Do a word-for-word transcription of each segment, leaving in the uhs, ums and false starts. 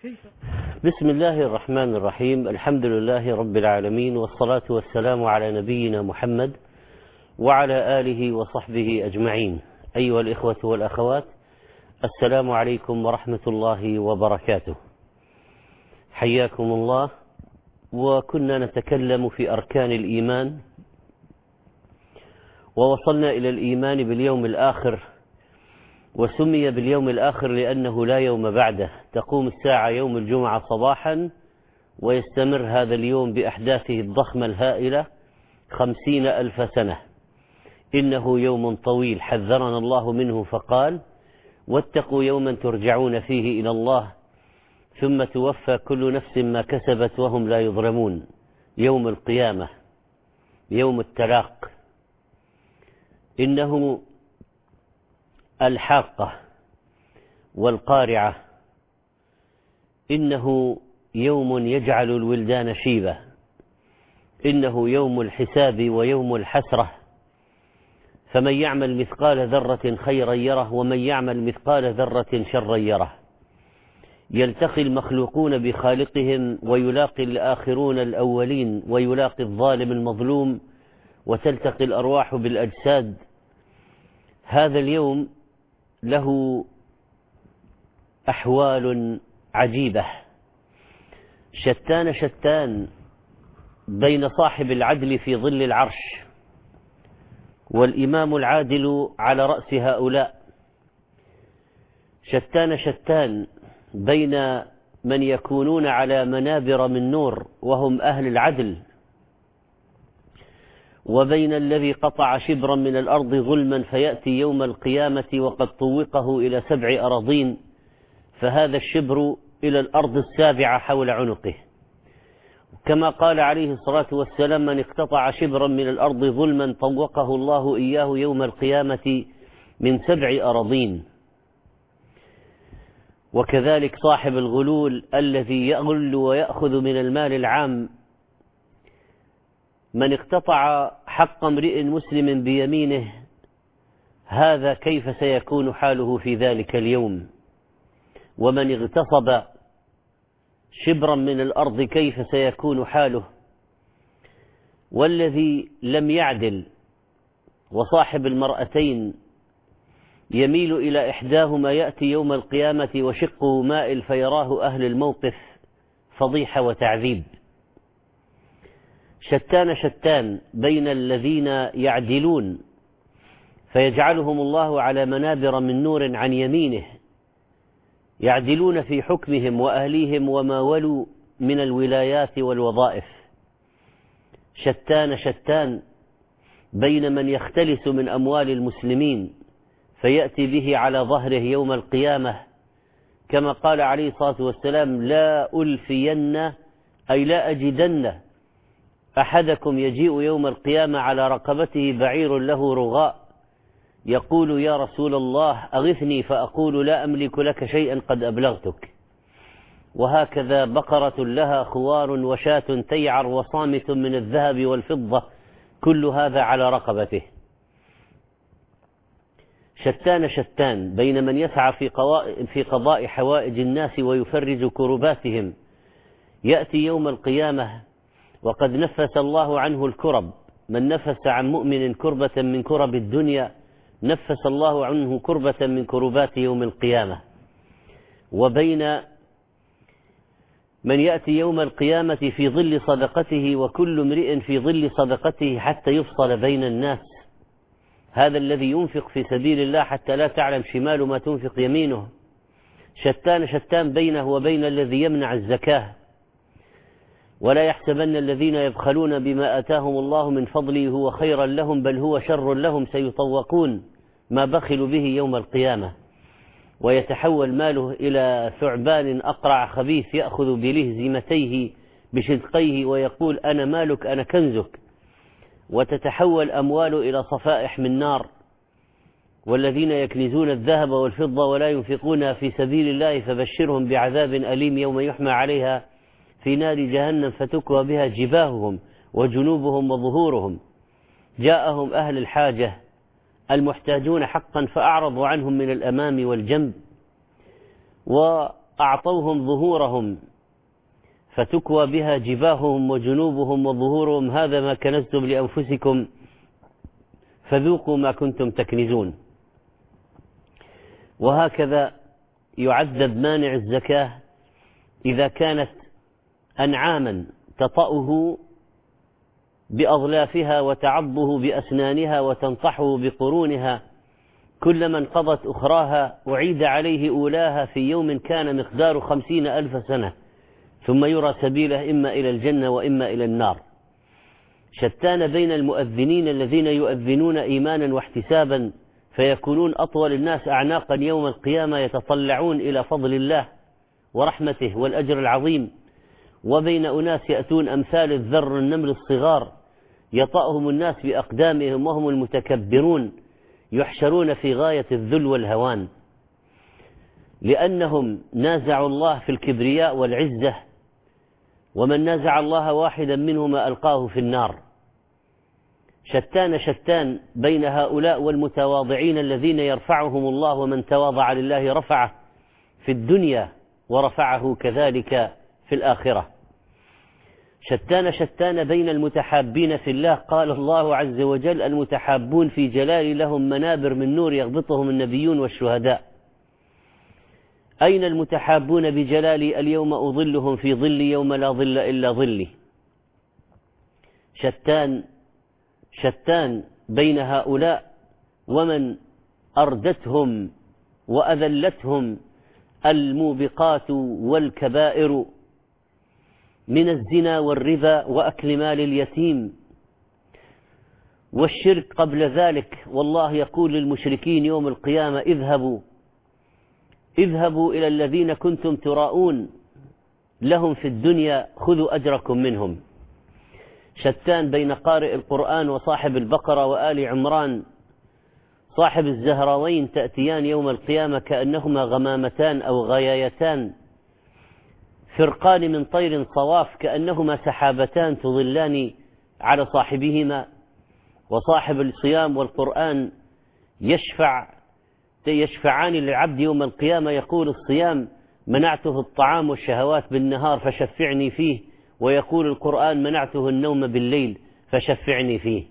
بسم الله الرحمن الرحيم. الحمد لله رب العالمين، والصلاة والسلام على نبينا محمد وعلى آله وصحبه أجمعين. أيها الإخوة والأخوات، السلام عليكم ورحمة الله وبركاته. حياكم الله. وكنا نتكلم في أركان الإيمان، ووصلنا إلى الإيمان باليوم الآخر، وسمي باليوم الآخر لأنه لا يوم بعده. تقوم الساعة يوم الجمعة صباحا، ويستمر هذا اليوم بأحداثه الضخمة الهائلة خمسين ألف سنة. إنه يوم طويل حذرنا الله منه فقال: واتقوا يوما ترجعون فيه إلى الله ثم توفى كل نفس ما كسبت وهم لا يظلمون. يوم القيامة، يوم التلاق. إنه الحاقة والقارعة. إنه يوم يجعل الولدان شيبة. إنه يوم الحساب ويوم الحسرة. فمن يعمل مثقال ذرة خيرا يره، ومن يعمل مثقال ذرة شرا يره. يلتقي المخلوقون بخالقهم، ويلاقي الآخرون الأولين، ويلاقي الظالم المظلوم، وتلتقي الأرواح بالأجساد. هذا اليوم له أحوال عجيبة، شتان شتان بين صاحب العدل في ظل العرش والإمام العادل على رأس هؤلاء. شتان شتان بين من يكونون على منابر من نور وهم أهل العدل، وبين الذي قطع شبرا من الأرض ظلما فيأتي يوم القيامة وقد طوقه إلى سبع أراضين، فهذا الشبر إلى الأرض السابعة حول عنقه. كما قال عليه الصلاة والسلام: من اقتطع شبرا من الأرض ظلما طوقه الله إياه يوم القيامة من سبع أراضين. وكذلك صاحب الغلول الذي يغل ويأخذ من المال العام، من اقتطع حق امرئ مسلم بيمينه، هذا كيف سيكون حاله في ذلك اليوم؟ ومن اغتصب شبرا من الأرض كيف سيكون حاله؟ والذي لم يعدل، وصاحب المرأتين يميل إلى إحداهما، يأتي يوم القيامة وشقه مائل فيراه أهل الموقف فضيحة وتعذيب. شتان شتان بين الذين يعدلون فيجعلهم الله على منابر من نور عن يمينه، يعدلون في حكمهم وأهليهم وما ولوا من الولايات والوظائف. شتان شتان بين من يختلس من أموال المسلمين فيأتي به على ظهره يوم القيامة، كما قال عليه الصلاة والسلام: لا ألفين، أي لا أجدن أحدكم يجيء يوم القيامة على رقبته بعير له رغاء، يقول: يا رسول الله أغثني، فأقول: لا أملك لك شيئا قد أبلغتك. وهكذا بقرة لها خوار وشاة تيعر وصامت من الذهب والفضة، كل هذا على رقبته. شتان شتان بين من يسعى في, في قضاء حوائج الناس ويفرج كرباتهم، يأتي يوم القيامة وقد نفس الله عنه الكرب. من نفس عن مؤمن كربة من كرب الدنيا نفس الله عنه كربة من كربات يوم القيامة. وبين من يأتي يوم القيامة في ظل صدقته، وكل امرئ في ظل صدقته حتى يفصل بين الناس. هذا الذي ينفق في سبيل الله حتى لا تعلم شمال ما تنفق يمينه. شتان شتان بينه وبين الذي يمنع الزكاة. ولا يحسبن الذين يبخلون بما آتاهم الله من فضله هو خيرا لهم، بل هو شر لهم، سيطوقون ما بخلوا به يوم القيامة. ويتحول ماله إلى ثعبان أقرع خبيث يأخذ بلهزمتيه بشدقيه ويقول: أنا مالك، أنا كنزك. وتتحول أمواله إلى صفائح من نار. والذين يكنزون الذهب والفضة ولا ينفقونها في سبيل الله فبشرهم بعذاب أليم يوم يحمى عليها في نار جهنم فتكوى بها جباههم وجنوبهم وظهورهم. جاءهم أهل الحاجة المحتاجون حقا فأعرضوا عنهم من الأمام والجنب. أعطوهم ظهورهم فتكوى بها جباههم وجنوبهم وظهورهم هذا ما كنزتم لأنفسكم فذوقوا ما كنتم تكنزون. وهكذا يعذب مانع الزكاة إذا كانت أنعاما تطأه بأظلافها وتعضه بأسنانها وتنطحه بقرونها، كلما انقضت أخراها أعيد عليه أولاها في يوم كان مقدار خمسين ألف سنة، ثم يرى سبيله إما إلى الجنة وإما إلى النار. شتان بين المؤذنين الذين يؤذنون إيمانا واحتسابا فيكونون أطول الناس أعناقا يوم القيامة يتطلعون إلى فضل الله ورحمته والأجر العظيم، وبين أناس يأتون أمثال الذر النمل الصغار يطأهم الناس بأقدامهم وهم المتكبرون يحشرون في غاية الذل والهوان، لأنهم نازعوا الله في الكبرياء والعزة، ومن نازع الله واحدا منهما ألقاه في النار. شتان شتان بين هؤلاء والمتواضعين الذين يرفعهم الله، ومن تواضع لله رفعه في الدنيا ورفعه كذلك في الآخرة. شتان شتان بين المتحابين في الله، قال الله عز وجل: المتحابون في جلال لهم منابر من نور يغبطهم النبيون والشهداء. أين المتحابون بجلالي؟ اليوم أظلهم في ظلي يوم لا ظل إلا ظلي. شتان شتان بين هؤلاء ومن أردتهم وأذلتهم الموبقات والكبائر من الزنا والربا وأكل مال اليتيم والشرك قبل ذلك. والله يقول للمشركين يوم القيامة: اذهبوا اذهبوا إلى الذين كنتم تراءون لهم في الدنيا خذوا أجركم منهم. شتان بين قارئ القرآن وصاحب البقرة وآل عمران، صاحب الزهراوين تأتيان يوم القيامة كأنهما غمامتان أو غيايتان، فرقان من طير صواف كأنهما سحابتان تظلان على صاحبهما. وصاحب الصيام والقرآن يشفع يشفعان للعبد يوم القيامة، يقول الصيام: منعته الطعام والشهوات بالنهار فشفعني فيه، ويقول القرآن: منعته النوم بالليل فشفعني فيه.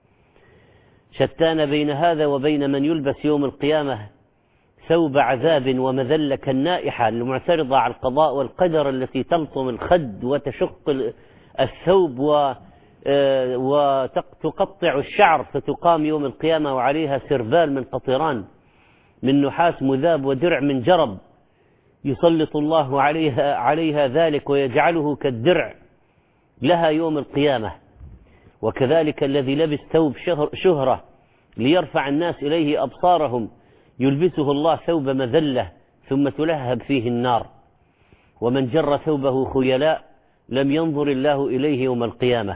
شتان بين هذا وبين من يلبس يوم القيامة ثوب عذاب ومذلة كالنائحة المعترضة على القضاء والقدر، التي تلطم الخد وتشق الثوب وتقطع الشعر، فتقام يوم القيامة وعليها سربال من قطران من نحاس مذاب ودرع من جرب، يسلط الله عليها, عليها ذلك ويجعله كالدرع لها يوم القيامة. وكذلك الذي لبس ثوب شهرة ليرفع الناس إليه أبصارهم يلبسه الله ثوب مذلة ثم تلهب فيه النار. ومن جر ثوبه خيلاء لم ينظر الله إليه يوم القيامة.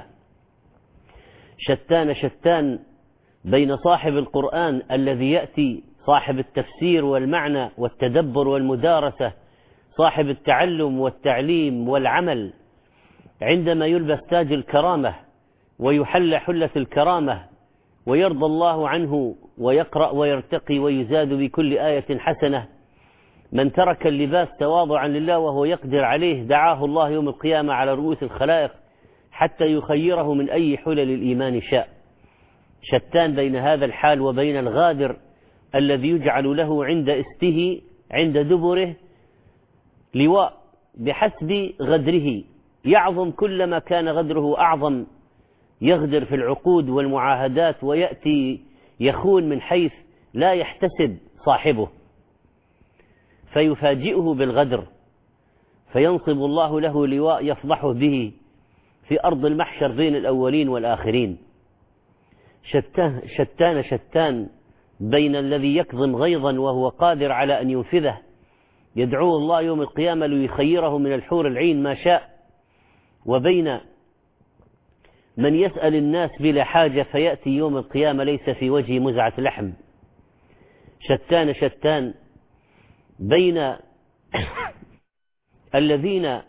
شتان شتان بين صاحب القرآن الذي يأتي صاحب التفسير والمعنى والتدبر والمدارسة، صاحب التعلم والتعليم والعمل، عندما يلبس تاج الكرامة ويحل حلة الكرامة ويرضى الله عنه ويقرأ ويرتقي ويزاد بكل آية حسنة. من ترك اللباس تواضعا لله وهو يقدر عليه دعاه الله يوم القيامة على رؤوس الخلائق حتى يخيره من أي حلل الإيمان شاء. شتان بين هذا الحال وبين الغادر الذي يجعل له عند استه عند دبره لواء بحسب غدره، يعظم كلما كان غدره أعظم، يغدر في العقود والمعاهدات ويأتي يخون من حيث لا يحتسب صاحبه فيفاجئه بالغدر، فينصب الله له لواء يفضحه به في أرض المحشر بين الأولين والآخرين. شتان شتان شتان بين الذي يكظم غيظا وهو قادر على أن ينفذه، يدعوه الله يوم القيامة ليخيره من الحور العين ما شاء، وبين من يسأل الناس بلا حاجة فيأتي يوم القيامة ليس في وجهه مزعة لحم. شتان شتان بين الذين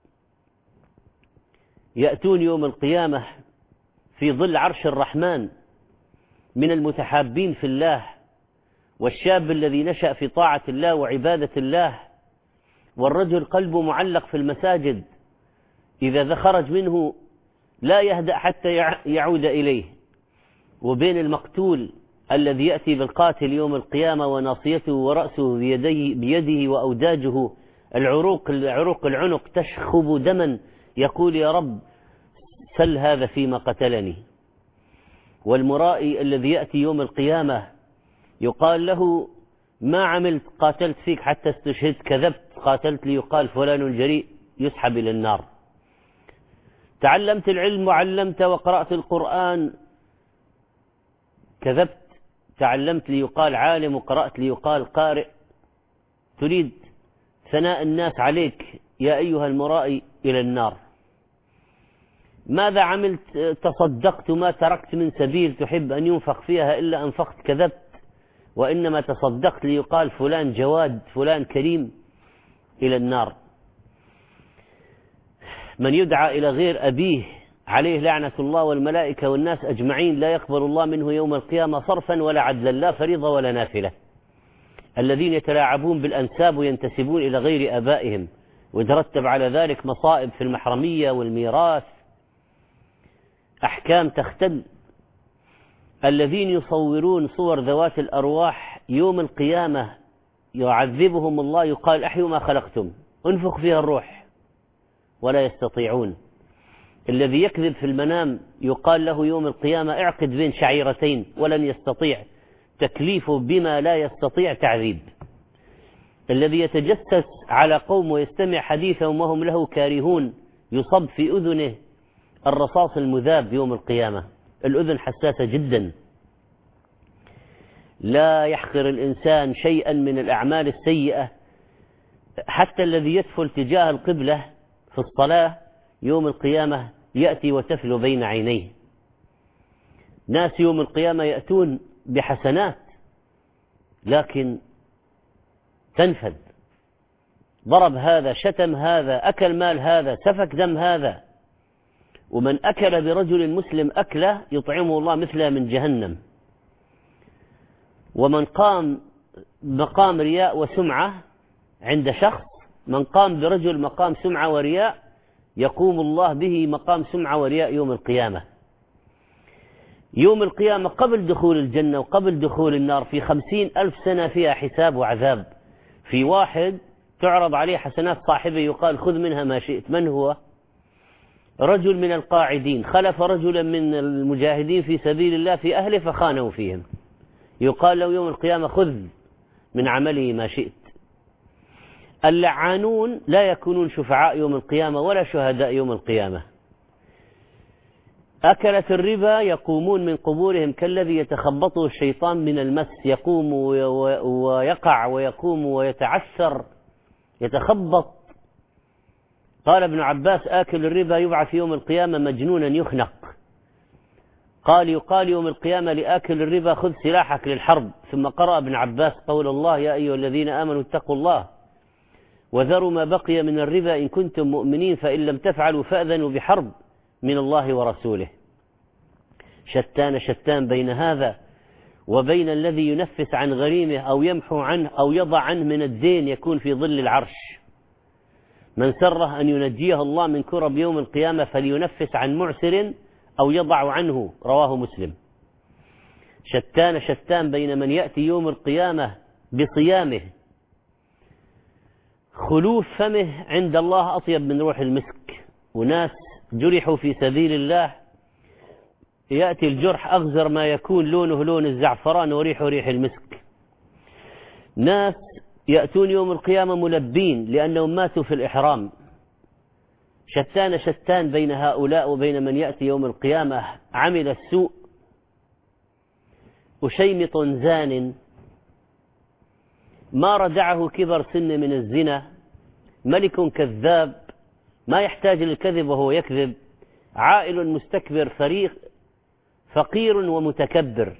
يأتون يوم القيامة في ظل عرش الرحمن من المتحابين في الله، والشاب الذي نشأ في طاعة الله وعبادة الله، والرجل قلبه معلق في المساجد، إذا خرج منه لا يهدأ حتى يعود إليه، وبين المقتول الذي يأتي بالقاتل يوم القيامة وناصيته ورأسه بيديه, بيده وأوداجه العروق عروق العنق تشخب دما، يقول يا رب سل هذا فيما قتلني. والمرائي الذي يأتي يوم القيامة يقال له ما عملت، قاتلت فيك حتى استشهدت، كذبت، قاتلت ليقال فلان جريء، يسحب إلى النار. تعلمت العلم وعلمت وقرأت القرآن، كذبت، تعلمت ليقال عالم وقرأت ليقال قارئ، تريد ثناء الناس عليك يا أيها المرائي، إلى النار. ماذا عملت؟ تصدقت، ما تركت من سبيل تحب أن ينفق فيها إلا أنفقت، كذبت، وإنما تصدقت ليقال فلان جواد، فلان كريم، إلى النار. من يدعى إلى غير أبيه عليه لعنة الله والملائكة والناس أجمعين لا يقبل الله منه يوم القيامة صرفا ولا عدلا، لا فريضة ولا نافلة. الذين يتلاعبون بالأنساب وينتسبون إلى غير آبائهم ويترتب على ذلك مصائب في المحرمية والميراث، أحكام تختل. الذين يصورون صور ذوات الأرواح يوم القيامة يعذبهم الله، يقال أحيوا ما خلقتم، انفخ فيها الروح، ولا يستطيعون. الذي يكذب في المنام يقال له يوم القيامة اعقد بين شعيرتين، ولن يستطيع، تكليفه بما لا يستطيع تعذيب. الذي يتجسس على قوم ويستمع حديثهم وهم له كارهون يصب في أذنه الرصاص المذاب يوم القيامة. الأذن حساسة جدا، لا يحقر الإنسان شيئا من الأعمال السيئة، حتى الذي يدفل تجاه القبلة في الصلاة يوم القيامة يأتي وتفل بين عينيه. ناس يوم القيامة يأتون بحسنات لكن تنفذ، ضرب هذا، شتم هذا، أكل مال هذا، سفك دم هذا. ومن أكل برجل مسلم أكله يطعمه الله مثله من جهنم. ومن قام مقام رياء وسمعة عند شخص، من قام برجل مقام سمعة ورياء يقوم الله به مقام سمعة ورياء يوم القيامة. يوم القيامة قبل دخول الجنة وقبل دخول النار في خمسين ألف سنة فيها حساب وعذاب. في واحد تعرض عليه حسنات صاحبه يقال خذ منها ما شئت. من هو؟ رجل من القاعدين خلف رجلا من المجاهدين في سبيل الله في أهله فخانوا فيهم، يقال له يوم القيامة خذ من عمله ما شئت. اللعانون لا يكونون شفعاء يوم القيامة ولا شهداء يوم القيامة. أكلة الربا يقومون من قبورهم كالذي يتخبطه الشيطان من المس، يقوم ويقع ويقوم ويتعثر يتخبط. قال ابن عباس آكل الربا يبعث يوم القيامة مجنونا يخنق. قال يقال يوم القيامة لآكل الربا خذ سلاحك للحرب. ثم قرأ ابن عباس قول الله يا أيها الذين آمنوا اتقوا الله وذروا ما بقي من الربا إن كنتم مؤمنين فإن لم تفعلوا فأذنوا بحرب من الله ورسوله. شتان شتان بين هذا وبين الذي ينفس عن غريمه أو يمحو عنه أو يضع عنه من الدين يكون في ظل العرش. من سره أن ينجيه الله من كرب يوم القيامة فلينفس عن معسر أو يضع عنه، رواه مسلم. شتان شتان بين من يأتي يوم القيامة بصيامه خلوف فمه عند الله أطيب من روح المسك، وناس جرحوا في سبيل الله يأتي الجرح أغزر ما يكون، لونه لون الزعفران وريحه ريح المسك. ناس يأتون يوم القيامة ملبين لأنهم ماتوا في الإحرام. شتان شتان بين هؤلاء وبين من يأتي يوم القيامة عمل السوء وشيمط زان ما ردعه كبر سن من الزنا، ملك كذاب ما يحتاج للكذب وهو يكذب، عائل مستكبر فريق فقير ومتكبر.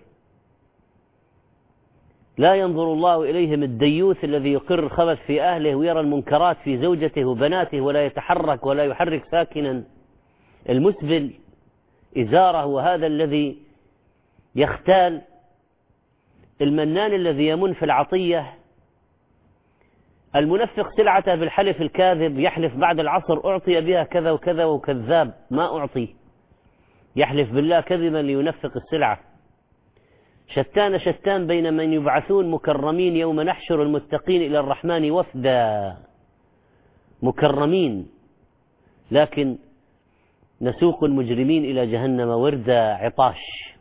لا ينظر الله إليهم الديوث الذي يقر الخبث في أهله ويرى المنكرات في زوجته وبناته ولا يتحرك ولا يحرك ساكنا، المسبل إزاره وهذا الذي يختال، المنان الذي يمن في العطية، المنفق سلعته بالحلف الكاذب، يحلف بعد العصر أعطي بها كذا وكذا وكذاب، ما أعطي، يحلف بالله كذبا لينفق السلعة. شتان شتان بين من يبعثون مكرمين يوم نحشر المتقين إلى الرحمن وفدا، مكرمين، لكن نسوق المجرمين إلى جهنم وردا عطاش.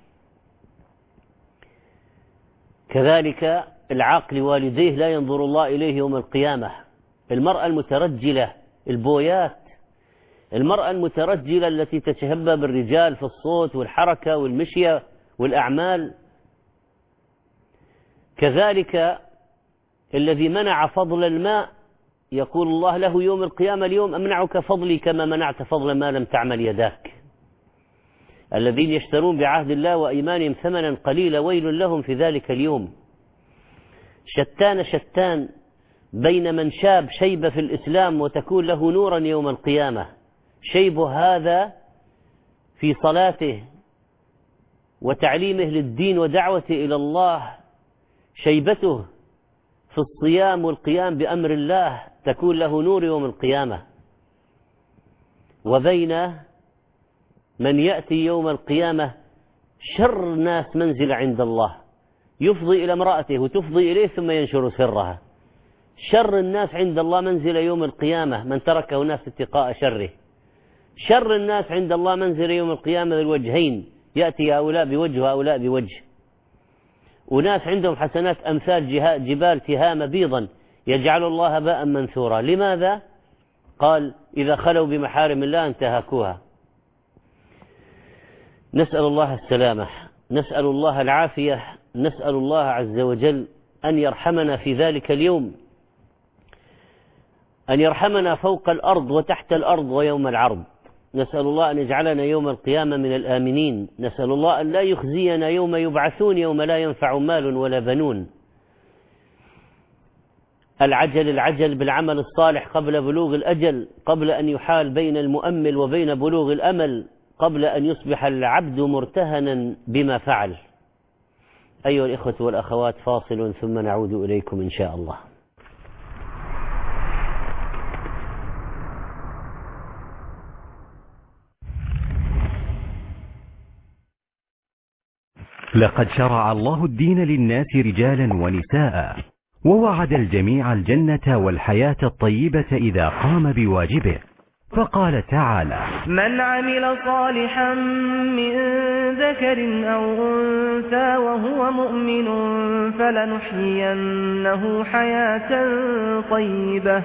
كذلك العاق لوالديه لا ينظر الله إليه يوم القيامة. المرأة المترجلة، البويات، المرأة المترجلة التي تتشبه بالرجال في الصوت والحركة والمشية والأعمال. كذلك الذي منع فضل الماء، يقول الله له يوم القيامة اليوم أمنعك فضلي كما منعت فضل ما لم تعمل يداك. الذين يشترون بعهد الله وإيمانهم ثمنا قليلا ويل لهم في ذلك اليوم. شتان شتان بين من شاب شيب في الإسلام وتكون له نورا يوم القيامة، شيب هذا في صلاته وتعليمه للدين ودعوته إلى الله، شيبته في الصيام والقيام بأمر الله تكون له نور يوم القيامة. وبين من يأتي يوم القيامة شر الناس منزل عند الله، يفضي إلى امرأته وتفضي إليه ثم ينشر سرها. شر الناس عند الله منزل يوم القيامة من تركه الناس اتقاء شره. شر الناس عند الله منزل يوم القيامة الوجهين، يأتي هؤلاء بوجه وهؤلاء بوجه. وناس عندهم حسنات أمثال جبال تهام بيضا يجعل الله هباء منثورا. لماذا؟ قال إذا خلوا بمحارم الله انتهكوها. نسأل الله السلامة، نسأل الله العافية، نسأل الله عز وجل أن يرحمنا في ذلك اليوم، أن يرحمنا فوق الأرض وتحت الأرض ويوم العرض. نسأل الله أن يجعلنا يوم القيامة من الآمنين. نسأل الله أن لا يخزينا يوم يبعثون يوم لا ينفع مال ولا بنون. العجل العجل بالعمل الصالح قبل بلوغ الأجل، قبل أن يحال بين المؤمل وبين بلوغ الأمل، قبل أن يصبح العبد مرتهنا بما فعل. أيها الإخوة والأخوات، فاصل ثم نعود إليكم إن شاء الله. لقد شرع الله الدين للناس رجالا ونساء، ووعد الجميع الجنة والحياة الطيبة إذا قام بواجبه، فقال تعالى: من عمل صالحا من ذكر أو أنثى وهو مؤمن فلنحيينه حياة طيبة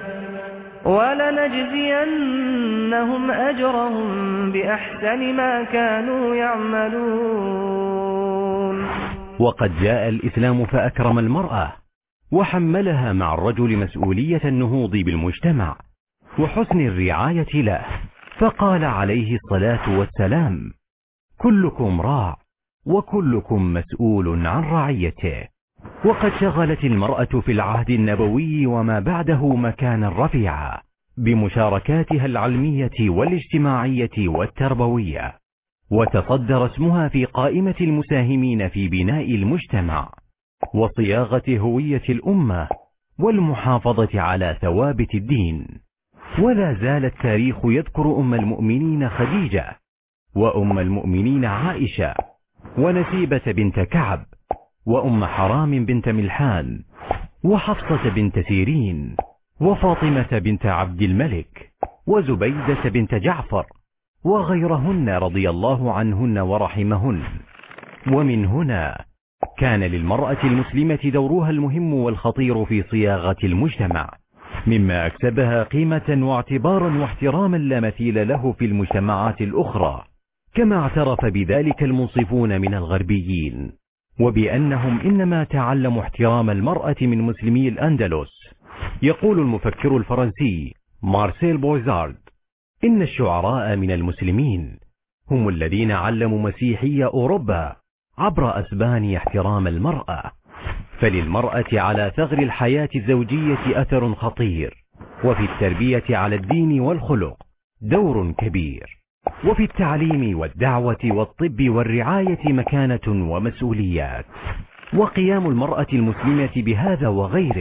ولنجزينهم أجرهم بأحسن ما كانوا يعملون. وقد جاء الإسلام فأكرم المرأة وحملها مع الرجل مسؤولية النهوض بالمجتمع وحسن الرعاية له، فقال عليه الصلاة والسلام: كلكم راع وكلكم مسؤول عن رعيته. وقد شغلت المرأة في العهد النبوي وما بعده مكانا رفيعا بمشاركاتها العلمية والاجتماعية والتربوية، وتصدر اسمها في قائمة المساهمين في بناء المجتمع وصياغة هوية الأمة والمحافظة على ثوابت الدين. ولا زال التاريخ يذكر أم المؤمنين خديجة، وأم المؤمنين عائشة، ونسيبة بنت كعب، وأم حرام بنت ملحان، وحفصة بنت سيرين، وفاطمة بنت عبد الملك، وزبيدة بنت جعفر، وغيرهن رضي الله عنهن ورحمهن. ومن هنا كان للمرأة المسلمة دورها المهم والخطير في صياغة المجتمع، مما أكسبها قيمة واعتبارا واحتراما لا مثيل له في المجتمعات الأخرى، كما اعترف بذلك المنصفون من الغربيين، وبأنهم إنما تعلموا احترام المرأة من مسلمي الأندلس. يقول المفكر الفرنسي مارسيل بويزارد: إن الشعراء من المسلمين هم الذين علموا مسيحي أوروبا عبر أسبانيا احترام المرأة. فللمرأة على ثغر الحياة الزوجية أثر خطير، وفي التربية على الدين والخلق دور كبير، وفي التعليم والدعوة والطب والرعاية مكانة ومسؤوليات. وقيام المرأة المسلمة بهذا وغيره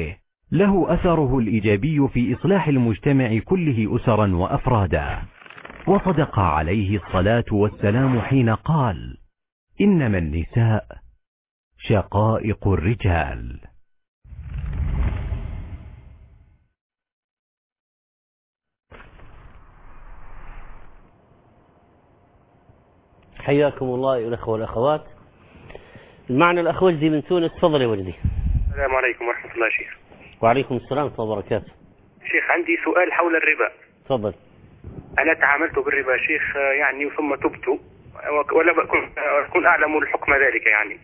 له أثره الإيجابي في إصلاح المجتمع كله أسرا وأفرادا. وصدق عليه الصلاة والسلام حين قال: إنما النساء شقائق الرجال. حياكم الله أيها الأخوة والأخوات. معنا الأخ وجدي من تونس. تفضل يا وجدي. السلام عليكم ورحمة الله شيخ. وعليكم السلام ورحمة الله وبركاته. شيخ عندي سؤال حول الربا. تفضل. أنا تعاملت بالربا شيخ يعني ثم تبت ولا بكون أكون أعلم الحكم ذلك يعني.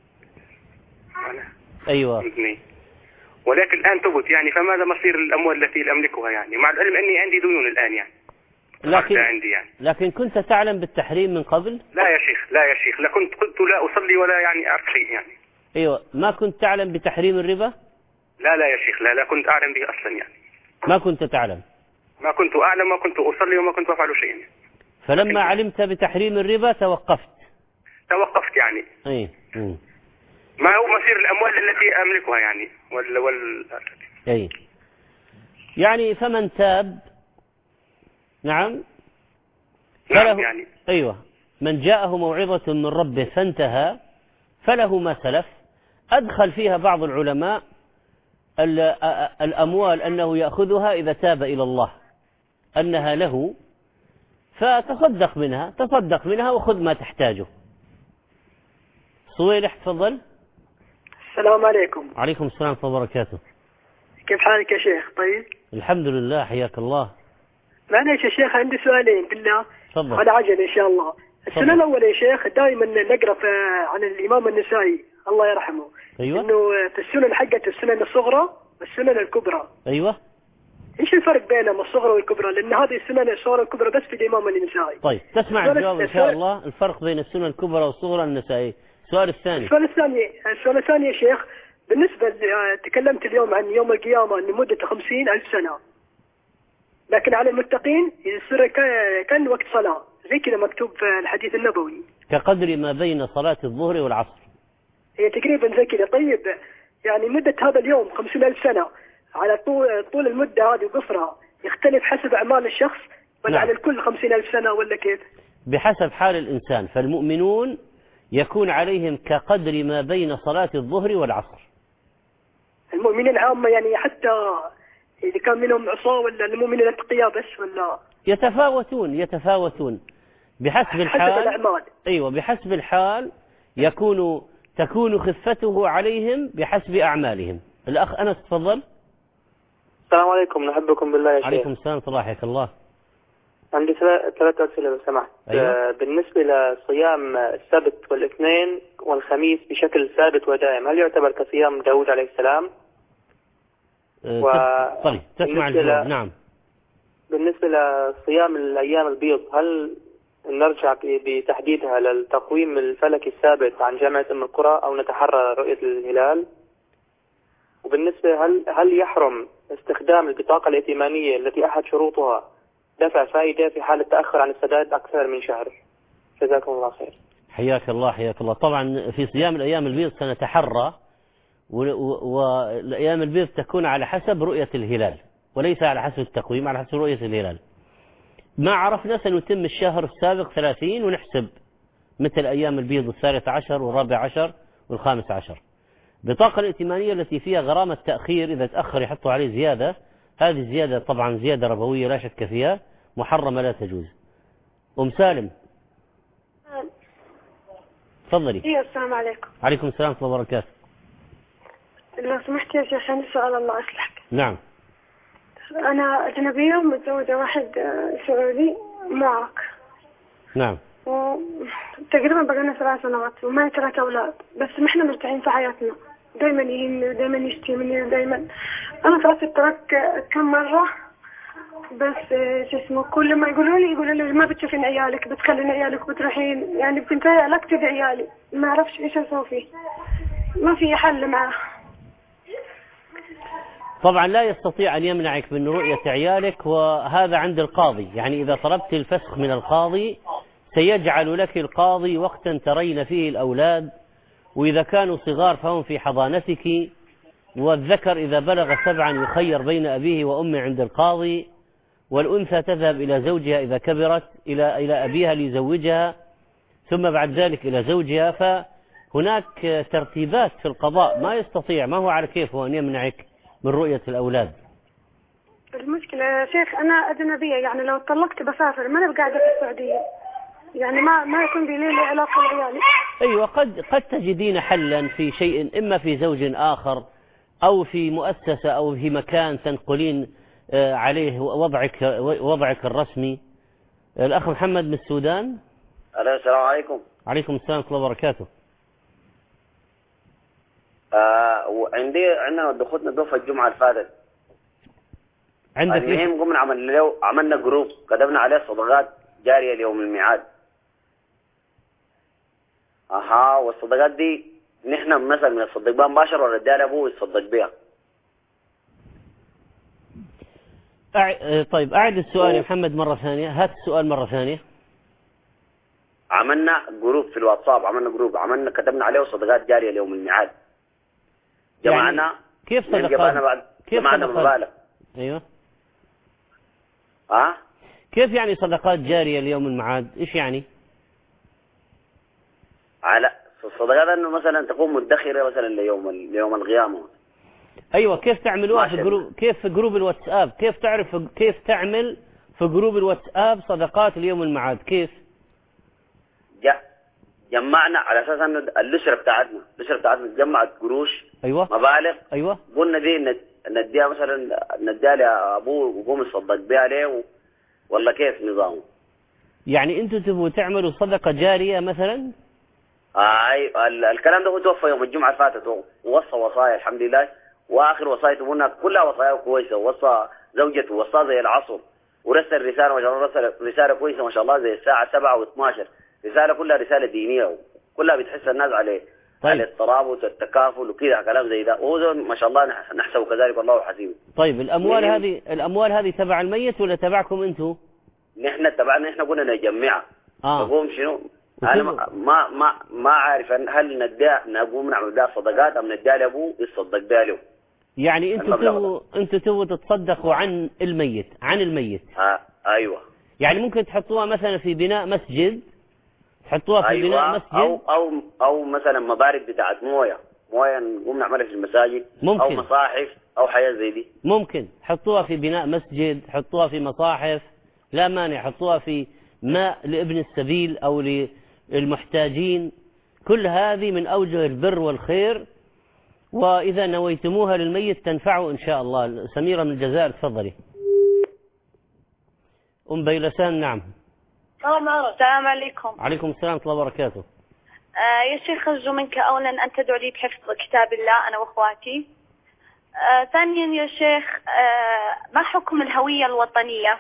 أيوة. ولكن الآن تبت يعني، فماذا مصير الأموال التي أملكها يعني، مع العلم أني عندي ديون الآن يعني. لكن عندي يعني. لكن كنت تعلم بالتحريم من قبل؟ لا يا شيخ، لا يا شيخ، لا كنت قلت لا أصلي ولا يعني أعرف شيء يعني. أيوة. ما كنت تعلم بتحريم الربا؟ لا لا يا شيخ، لا لا كنت أعلم به أصلا يعني. ما كنت تعلم؟ ما كنت أعلم، ما كنت أصلي وما كنت أفعل شيء يعني. فلما علمت بتحريم الربا توقفت؟ توقفت يعني. أي. م. ما هو مصير الأموال التي أملكها يعني وال وال أي. يعني فمن تاب. نعم. نعم يعني. أيوة. من جاءه موعظة من ربه فانتهى فله ما سلف. أدخل فيها بعض العلماء الأموال أنه يأخذها إذا تاب إلى الله، أنها له، فتصدق منها، تصدق منها وخذ ما تحتاجه. صويلح تفضل. السلام عليكم. عليكم السلام ورحمة الله وبركاته. كيف حالك يا شيخ؟ طيب الحمد لله، حياك الله. معليش يا شيخ عندي سؤالين بالله. تفضل. على عجل إن شاء الله. السؤال الأول يا شيخ، دائما نقرأ عن الإمام النسائي الله يرحمه. أيوة. إنه في السنن حقت السنن الصغرى والسنن الكبرى. أيوة. إيش الفرق بينهم الصغرى والكبرى؟ لأن هذه السنن الصغرى والكبرى بس في الإمام النسائي. طيب تسمع الجواب إن شاء الله. الفرق بين السنن الكبرى والصغرى النسائي. السؤال الثاني. السؤال الثاني السؤال الثاني يا شيخ، بالنسبة تكلمت اليوم عن يوم القيامة أن مدة خمسين ألف سنة، لكن على المتقين يصير كان وقت صلاة زي كذا مكتوب في الحديث النبوي كقدر ما بين صلاة الظهر والعصر. هي تقريبا زي كذا. طيب يعني مدة هذا اليوم خمسين ألف سنة، على طول طول المدة هذه وقصرها يختلف حسب أعمال الشخص ولا نعم. على الكل خمسين ألف سنة ولا كيف؟ بحسب حال الإنسان. فالمؤمنون يكون عليهم كقدر ما بين صلاة الظهر والعصر. المؤمنين عامة يعني، حتى إذا كان منهم عصاة ولا المؤمنين التقياء بس ولا؟ يتفاوتون يتفاوتون بحسب الحال. حسب الأعمال. أيوة بحسب الحال يكون تكون خفته عليهم بحسب أعمالهم. الأخ أنس تفضل. السلام عليكم، نحبكم بالله يا شيخ. عليكم السلام ورحمة الله. حياك الله. عندي ثلاث أسئلة لو سمحت. أيوة. بالنسبة لصيام السبت والاثنين والخميس بشكل ثابت ودائم، هل يعتبر كصيام داود عليه السلام؟ و... طيب تسمع الجواب. نعم. بالنسبة لصيام الأيام البيض، هل نرجع بتحديدها للتقويم الفلكي الثابت عن جامعة أم القرى أو نتحرى رؤية الهلال؟ وبالنسبة هل هل يحرم استخدام البطاقة الائتمانية التي أحد شروطها دفع فائدة في حال التأخر عن السداد أكثر من شهر؟ جزاكم الله خير. حياك الله حياك الله. طبعا في صيام الأيام البيض سنتحرى، والأيام البيض تكون على حسب رؤية الهلال وليس على حسب التقويم، على حسب رؤية الهلال. ما عرفنا سنتم الشهر السابق ثلاثين ونحسب مثل أيام البيض الثالث عشر والرابع عشر والخامس عشر. بطاقة الائتمانية التي فيها غرامة تأخير، إذا تأخر يحطوا عليه زيادة، هذه زيادة طبعا زيادة ربوية لا شك فيها، محرمة لا تجوز. أم سالم تفضلي. إيه السلام عليكم. عليكم السلام ورحمة الله وبركاته. لو سمحت يا شيخ عندي سؤال الله يصلحك. نعم. أنا أجنبية ومتزوجة واحد سعودي معاق. نعم. تقريبا بقينا ثلاث سنوات ومعي ثلاث أولاد، بس ما إحنا مرتاحين في حياتنا، دايما يهيني دايما يشتي مني دايما. أنا طلعت الطلاق كم مرة، بس شو اسمه كل ما يقولوا لي يقولوا لي ما بتشوفين عيالك، بتخلين عيالك بتروحين، يعني بنتي علاقتي تبي عيالي، ما أعرفش إيش أسوي فيه، ما في حل معه. طبعا لا يستطيع أن يمنعك من رؤية عيالك، وهذا عند القاضي. يعني إذا طلبت الفسخ من القاضي سيجعل لك القاضي وقتا ترين فيه الأولاد، وإذا كانوا صغار فهم في حضانتك، والذكر إذا بلغ سبعا يخير بين أبيه وأمه عند القاضي، والأنثى تذهب إلى زوجها إذا كبرت إلى إلى أبيها ليزوجها، ثم بعد ذلك إلى زوجها. فهناك ترتيبات في القضاء، ما يستطيع، ما هو على كيفه أن يمنعك من رؤية الأولاد. المشكلة يا شيخ أنا أجنبية، يعني لو طلقت بسافر، ما أنا قاعدة في السعودية، يعني ما ما يكون لي لي علاقة بعيالي. أيوة، قد قد تجدين حلا في شيء، إما في زوج آخر أو في مؤسسة أو في مكان تنقلين عليه وضعك وضعك الرسمي. الأخ محمد من السودان. السلام عليكم. عليكم السلام ورحمة الله وبركاته. آه وعندي عندنا دخلنا دفعة الجمعة اللي فاتت. عندك ايش؟ المهم قمنا عملنا عملنا جروب كتبنا عليه صدقات جارية ليوم الميعاد. اها والصدقات دي نحن مثلا بنصدق بها مباشر ولا نديها لابوه يتصدق بها؟ أع... طيب أعد السؤال يا محمد مرة ثانية، هات السؤال مرة ثانية. عملنا جروب في الواتساب، عملنا جروب عملنا كتبنا عليه صدقات جارية ليوم الميعاد. جمعنا يعني كيف صدقات؟ بعد كيف جمعنا مبالغ. ايوه. ها؟ كيف يعني صدقات جارية ليوم الميعاد؟ ايش يعني؟ على الصدقات انه مثلا تكون مدخرة مثلا ليوم ليوم القيامة. ايوه، كيف تعملوها في جروب؟ كيف في جروب الواتساب؟ كيف تعرف كيف تعمل في جروب الواتساب صدقات ليوم الميعاد؟ كيف؟ جمعنا على اساس انه الاسره بتاعتنا الاسره بتاعتنا جمعت قروش. ايوه مبالغ. ايوه. قلنا دي نديها مثلا نديها لابوه وقوم يصدق بها عليه ولا كيف نظامه؟ يعني انتم تبغوا تعملوا صدقه جاريه مثلا؟ اي الكلام ده هو توفى يوم الجمعه اللي فاتت، ووصى وصايا الحمد لله، واخر وصايا تبونا كلها وصايا كويسه، ووصى زوجته ووصى زي العصر، ورسل رساله ما شاء الله، رسل رساله كويسه ما شاء الله زي الساعه سبعة واثناشر، رساله كلها رساله دينيه وكلها بتحس الناس عليه. طيب. على الترابط والتكافل وكذا كلام زي ده، وهو ما شاء الله نحسبه كذلك والله حسيبه. طيب الاموال هذه الاموال هذه تبع الميت ولا تبعكم انتم؟ نحن تبعنا، نحن قلنا نجمعها. اه نقوم شنو؟ انا ما ما ما عارف هل نديها نقوم نعمل بها صدقات ام نديها لابوه يتصدق بها له. يعني انتم تبغوا انتم تبغوا تتصدقوا عن الميت عن الميت آه ايوه. يعني ممكن تحطوها مثلا في بناء مسجد، تحطوها في أيوة. بناء مسجد، او او او مثلا مبارك بتاعت مويه مويه نقوم نعملها في المساجد. ممكن. او مصاحف او حياه زي دي. ممكن حطوها في بناء مسجد، حطوها في مصاحف، لا مانع، حطوها في ماء لابن السبيل او للمحتاجين. كل هذه من اوجه البر والخير، واذا نويتموها للميت تنفعه ان شاء الله. سميرة من الجزائر تفضلي. ام بيلسان. نعم. السلام عليكم. عليكم السلام ورحمة الله وبركاته. آه يا شيخ أرجو منك أولا أن تدعو لي بحفظ كتاب الله أنا وأخواتي. آه ثانيا يا شيخ، آه ما حكم الهوية الوطنية؟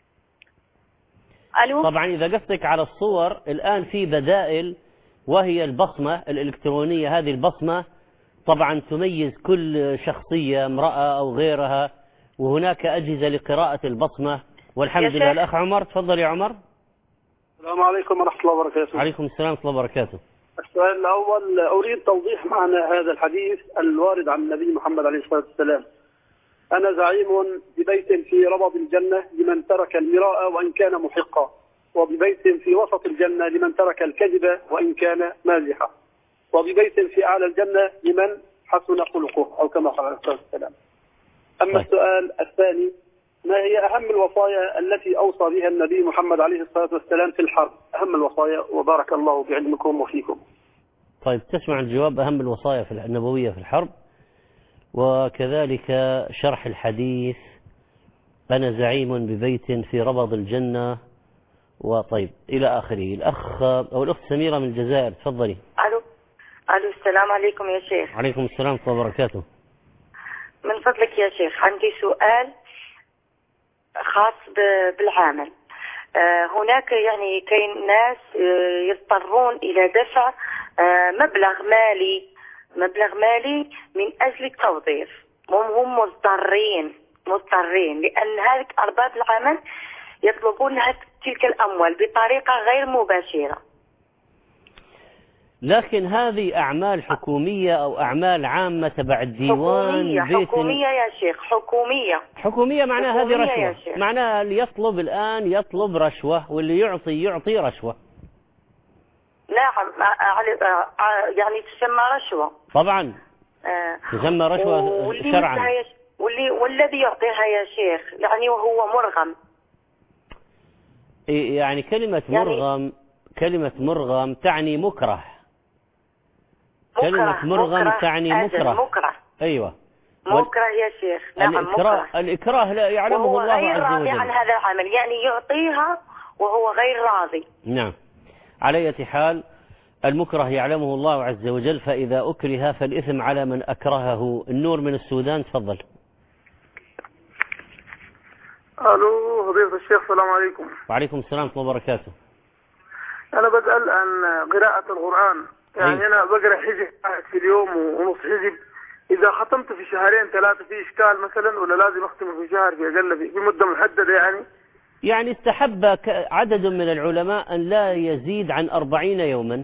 ألو؟ طبعا إذا قصدك على الصور الآن في بدائل، وهي البصمة الإلكترونية. هذه البصمة طبعا تميز كل شخصية امرأة أو غيرها، وهناك أجهزة لقراءة البصمة والحمد لله. الأخ عمر تفضل يا عمر. السلام عليكم ورحمة الله وبركاته. عليكم السلام ورحمة الله وبركاته. السؤال الأول، أريد توضيح معنى هذا الحديث الوارد عن النبي محمد عليه الصلاة والسلام: أنا زعيم ببيت في ربض الجنة لمن ترك المراء وإن كان محقا، وببيت في وسط الجنة لمن ترك الكذب وإن كان مازحا، وببيت في أعلى الجنة لمن حسن خلقه، أو كما قال عليه الصلاة والسلام. أما السؤال الثاني، ما هي أهم الوصايا التي أوصى بها النبي محمد عليه الصلاة والسلام في الحرب؟ أهم الوصايا، وبارك الله بعلمكم وفيكم. طيب تسمع الجواب. أهم الوصايا في النبوية في الحرب، وكذلك شرح الحديث أنا زعيم ببيت في ربض الجنة، وطيب إلى آخره. الأخ أو الأخت سميرة من الجزائر تفضلي. ألو. ألو السلام عليكم يا شيخ. عليكم السلام ورحمة الله وبركاته. من فضلك يا شيخ عندي سؤال خاص بالعمل. هناك يعني كاين ناس يضطرون إلى دفع مبلغ مالي مبلغ مالي من أجل التوظيف، هم مضطرين مضطرين لأن هذه أرباب العمل يطلبون تلك الأموال بطريقة غير مباشرة. لكن هذه أعمال حكومية أو أعمال عامة تبع الديوان. حكومية بيت حكومية يا شيخ، حكومية حكومية معناها هذه حكومية رشوة، معناها اللي يطلب الآن يطلب رشوة، واللي يعطي يعطي رشوة. نعم، يعني تسمى رشوة طبعا آه. تسمى رشوة واللي شرعا. واللي والذي يعطيها يا شيخ يعني وهو مرغم. يعني كلمة يعني مرغم كلمة مرغم تعني مكره. مكره كلمة مرغم مكره تعني مكره. مكره أيوة مكره يا شيخ. نعم الإكراه مكره. الإكراه لا يعلمه وهو الله غير عز راضي وجل عن هذا العمل، يعني يعطيها وهو غير راضي. نعم. على أي حال المكره يعلمه الله عز وجل، فإذا أكره فالإثم على من أكرهه. النور من السودان، تفضل. الو فضيلة الشيخ، السلام عليكم. وعليكم السلام ورحمة الله وبركاته. انا بسأل عن قراءة القرآن، يعني أي. انا بقرأ حزب في اليوم ونص حزب، اذا ختمت في شهرين ثلاثة في اشكال مثلا، ولا لازم اختم في شهر في اقل في مدة محددة؟ يعني يعني استحب عدد من العلماء ان لا يزيد عن أربعين يوما.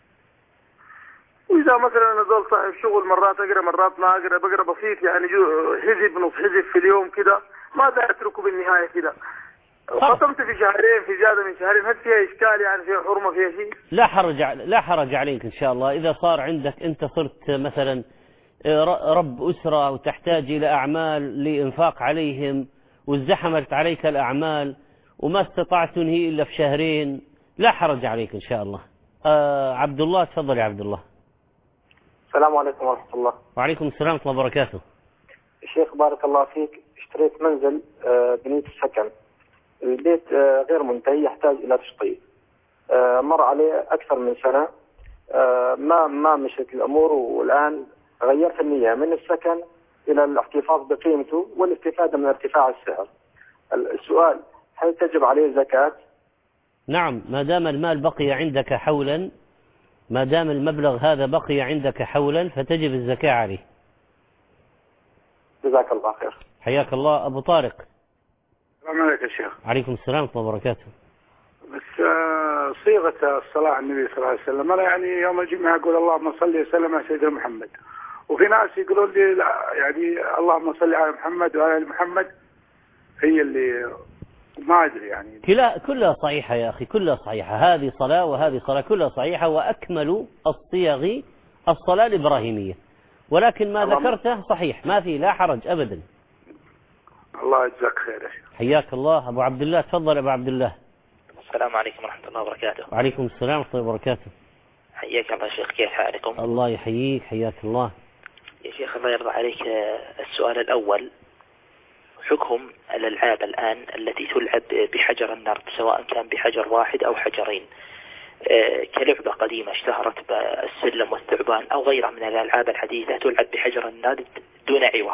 واذا مثلا انا دول صاحب شغل مرات اقرا مرات ما اقرا، بقرا بسيط يعني حزب نص حزب في اليوم كده، ماذا اتركه بالنهاية كده؟ ختمت في شهرين في زيادة من شهرين، هل فيها إشكال يعني فيها حرمة فيها شيء؟ لا حرج لا حرج عليك إن شاء الله. إذا صار عندك أنت صرت مثلا رب أسرة وتحتاج إلى أعمال لإنفاق عليهم وازدحمت عليك الأعمال وما استطعت تنهي إلا في شهرين، لا حرج عليك إن شاء الله. آه عبد الله، تفضل يا عبد الله. السلام عليكم ورحمة الله. وعليكم السلام ورحمة الله وبركاته. الشيخ بارك الله فيك، اشتريت منزل بنية السكن، البيت غير منتهي يحتاج إلى تشطيب، مر عليه أكثر من سنة ما ما مشت الأمور، والآن غيرت النية من السكن إلى الاحتفاظ بقيمته والاستفادة من ارتفاع السعر. السؤال، هل تجب عليه زكاة؟ نعم، ما دام المال بقي عندك حولا، ما دام المبلغ هذا بقي عندك حولا فتجب الزكاة عليه. جزاك الله خير. حياك الله. أبو طارق. السلام عليكم يا شيخ. عليكم السلام ورحمة الله وبركاته. بس صيغة الصلاة على النبي صلى الله عليه وسلم، أنا يعني يوم الجمعة أقول اللهم صل وسلم على سيدنا محمد، وفي ناس يقولون لي يعني اللهم صل على محمد وعلى آل محمد، هي اللي ما أدري يعني. كلها كلها صحيحة يا أخي، كلها صحيحة، هذه صلاة وهذه صلاة، كلها صحيحة، وأكمل الصيغ الصلاة الإبراهيمية، ولكن ما ذكرته صحيح، ما في لا حرج أبدا. الله يجزاك خير يا شيخ. حياك الله. أبو عبد الله، تفضل أبو عبد الله. السلام عليكم ورحمة الله وبركاته. وعليكم السلام ورحمة الله وبركاته. حياك الله شيخ، كيف حالكم؟ الله يحييك، حياك الله. يا شيخ الله يرضى عليك، السؤال الأول، حكم الألعاب الآن التي تلعب بحجر النرد، سواء كان بحجر واحد أو حجرين، كلعبة قديمة اشتهرت بالسلم والثعبان أو غيرها من الألعاب الحديثة تلعب بحجر النرد دون عوض.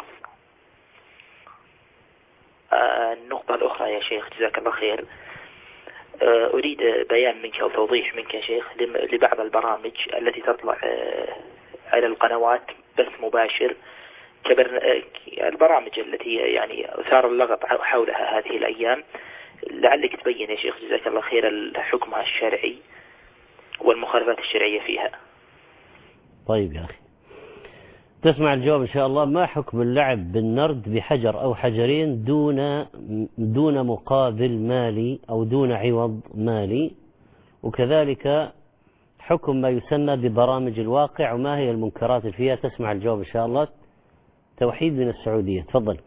النقطة الأخرى يا شيخ جزاك الله خير، أريد بيان منك أو توضيح منك يا شيخ لبعض البرامج التي تطلع على القنوات بث مباشر، كبر البرامج التي يعني أثار اللغط حولها هذه الأيام، لعلك تبين يا شيخ جزاك الله خير الحكم الشرعي والمخالفات الشرعية فيها. طيب يا أخي، تسمع الجواب إن شاء الله. ما حكم اللعب بالنرد بحجر أو حجرين دون دون مقابل مالي أو دون عوض مالي، وكذلك حكم ما يسمى ببرامج الواقع وما هي المنكرات فيها؟ تسمع الجواب إن شاء الله. توحيد من السعودية، تفضل.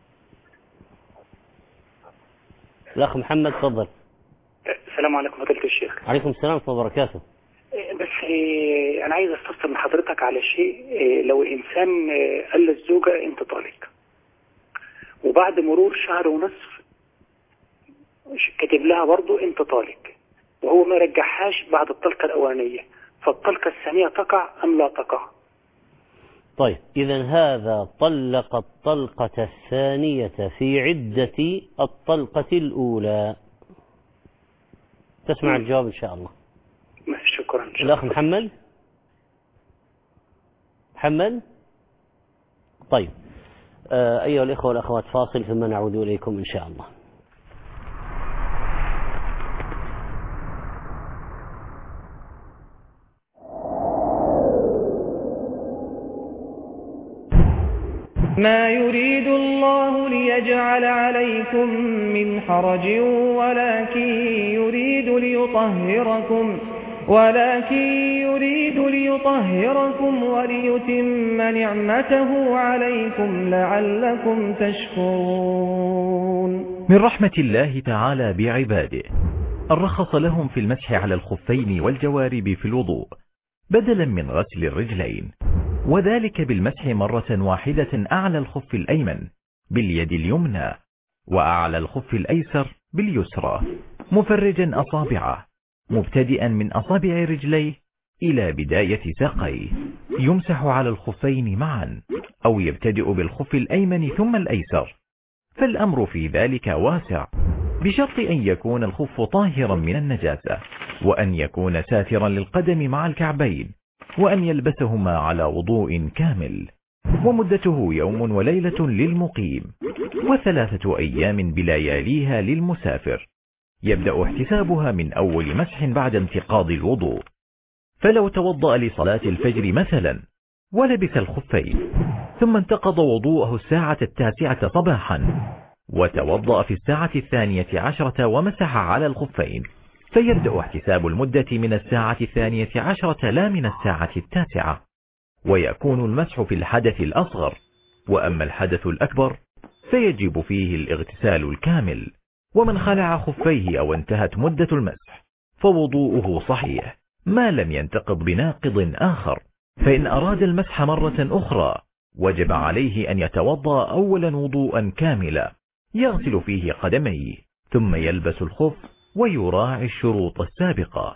الأخ محمد، تفضل. السلام عليكم فضيلة الشيخ. عليكم السلام ورحمة الله وبركاته. بس أنا عايز أستفسر من حضرتك على شيء، لو إنسان قال للزوجة أنت طالق، وبعد مرور شهر ونصف كتب لها برضو أنت طالق، وهو ما رجعهاش بعد الطلقة الأولانية، فالطلقة الثانية تقع أم لا تقع؟ طيب، إذا هذا طلق الطلقة الثانية في عدة الطلقة الأولى. تسمع الجواب إن شاء الله. شكرا. الأخ محمد. محمد. طيب، آه أيها الإخوة والأخوات، فاصل ثم نعود إليكم إن شاء الله. ما يريد الله ليجعل عليكم من حرج ولكن يريد ليطهركم ولكن يريد ليطهركم وليتم نعمته عليكم لعلكم تشكرون. من رحمة الله تعالى بعباده أن رخص لهم في المسح على الخفين والجوارب في الوضوء بدلا من غسل الرجلين، وذلك بالمسح مرة واحدة أعلى الخف الأيمن باليد اليمنى وأعلى الخف الأيسر باليسرى، مفرجا أصابعه مبتدئا من أصابع رجليه إلى بداية ساقيه. يمسح على الخفين معا أو يبتدئ بالخف الأيمن ثم الأيسر، فالأمر في ذلك واسع، بشرط أن يكون الخف طاهرا من النجاسة، وأن يكون ساترا للقدم مع الكعبين، وأن يلبسهما على وضوء كامل. ومدته يوم وليلة للمقيم، وثلاثة أيام بلياليها للمسافر، يبدأ احتسابها من أول مسح بعد انتقاض الوضوء. فلو توضأ لصلاة الفجر مثلا ولبس الخفين ثم انتقض وضوءه الساعة التاسعة صباحا وتوضأ في الساعة الثانية عشرة ومسح على الخفين، فيبدأ احتساب المدة من الساعة الثانية عشرة لا من الساعة التاسعة، ويكون المسح في الحدث الأصغر. وأما الحدث الأكبر فيجب فيه الاغتسال الكامل. ومن خلع خفيه أو انتهت مدة المسح فوضوءه صحيح ما لم ينتقض بناقض آخر. فإن أراد المسح مرة أخرى وجب عليه أن يتوضأ أولا وضوءا كاملا يغسل فيه قدميه ثم يلبس الخف ويراعي الشروط السابقة.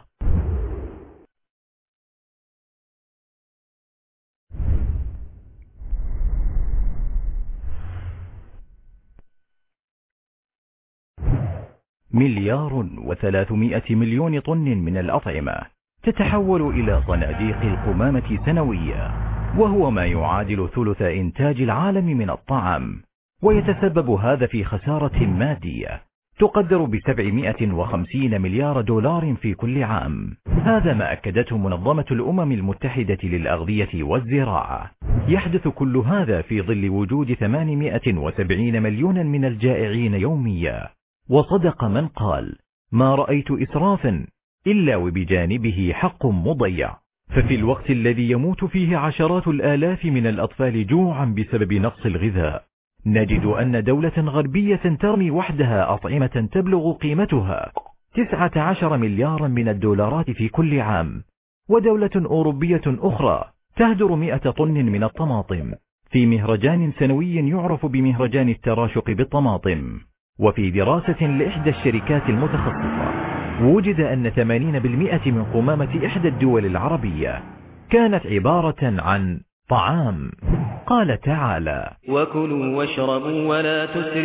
مليار وثلاثمائة مليون طن من الأطعمة تتحول إلى صناديق القمامة سنويا، وهو ما يعادل ثلث إنتاج العالم من الطعام، ويتسبب هذا في خسارة مادية تقدر بسبعمائة وخمسين مليار دولار في كل عام. هذا ما أكدته منظمة الأمم المتحدة للأغذية والزراعة. يحدث كل هذا في ظل وجود ثمانمائة وسبعين مليونا من الجائعين يوميا. وصدق من قال: ما رأيت إسرافا إلا وبجانبه حق مضيع. ففي الوقت الذي يموت فيه عشرات الآلاف من الأطفال جوعا بسبب نقص الغذاء، نجد أن دولة غربية ترمي وحدها أطعمة تبلغ قيمتها تسعة عشر مليارا من الدولارات في كل عام، ودولة أوروبية أخرى تهدر مئة طن من الطماطم في مهرجان سنوي يعرف بمهرجان التراشق بالطماطم. وفي دراسة لإحدى الشركات المتخصصة وجد أن ثمانين بالمئة من قمامة إحدى الدول العربية كانت عبارة عن طعام. قال تعالى: وكلوا واشربوا ولا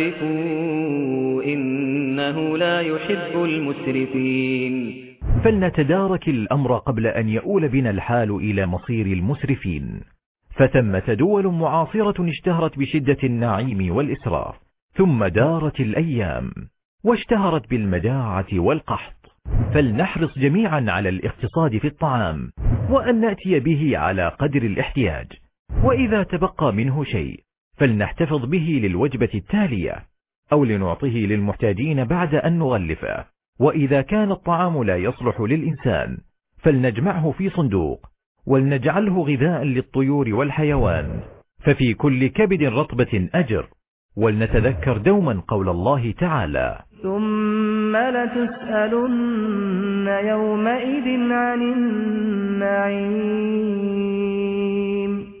تسرفوا إنه لا يحب المسرفين. فلنتدارك الأمر قبل أن يؤول بنا الحال إلى مصير المسرفين. فثمة دول معاصرة اشتهرت بشدة النعيم والإسراف، ثم دارت الأيام واشتهرت بالمجاعة والقحط. فلنحرص جميعا على الاقتصاد في الطعام، وأن نأتي به على قدر الاحتياج، وإذا تبقى منه شيء فلنحتفظ به للوجبة التالية أو لنعطيه للمحتاجين بعد أن نغلفه. وإذا كان الطعام لا يصلح للإنسان فلنجمعه في صندوق ولنجعله غذاء للطيور والحيوان، ففي كل كبد رطبة أجر. ولنتذكر دوما قول الله تعالى: ثم لتسألن يومئذ عن النعيم.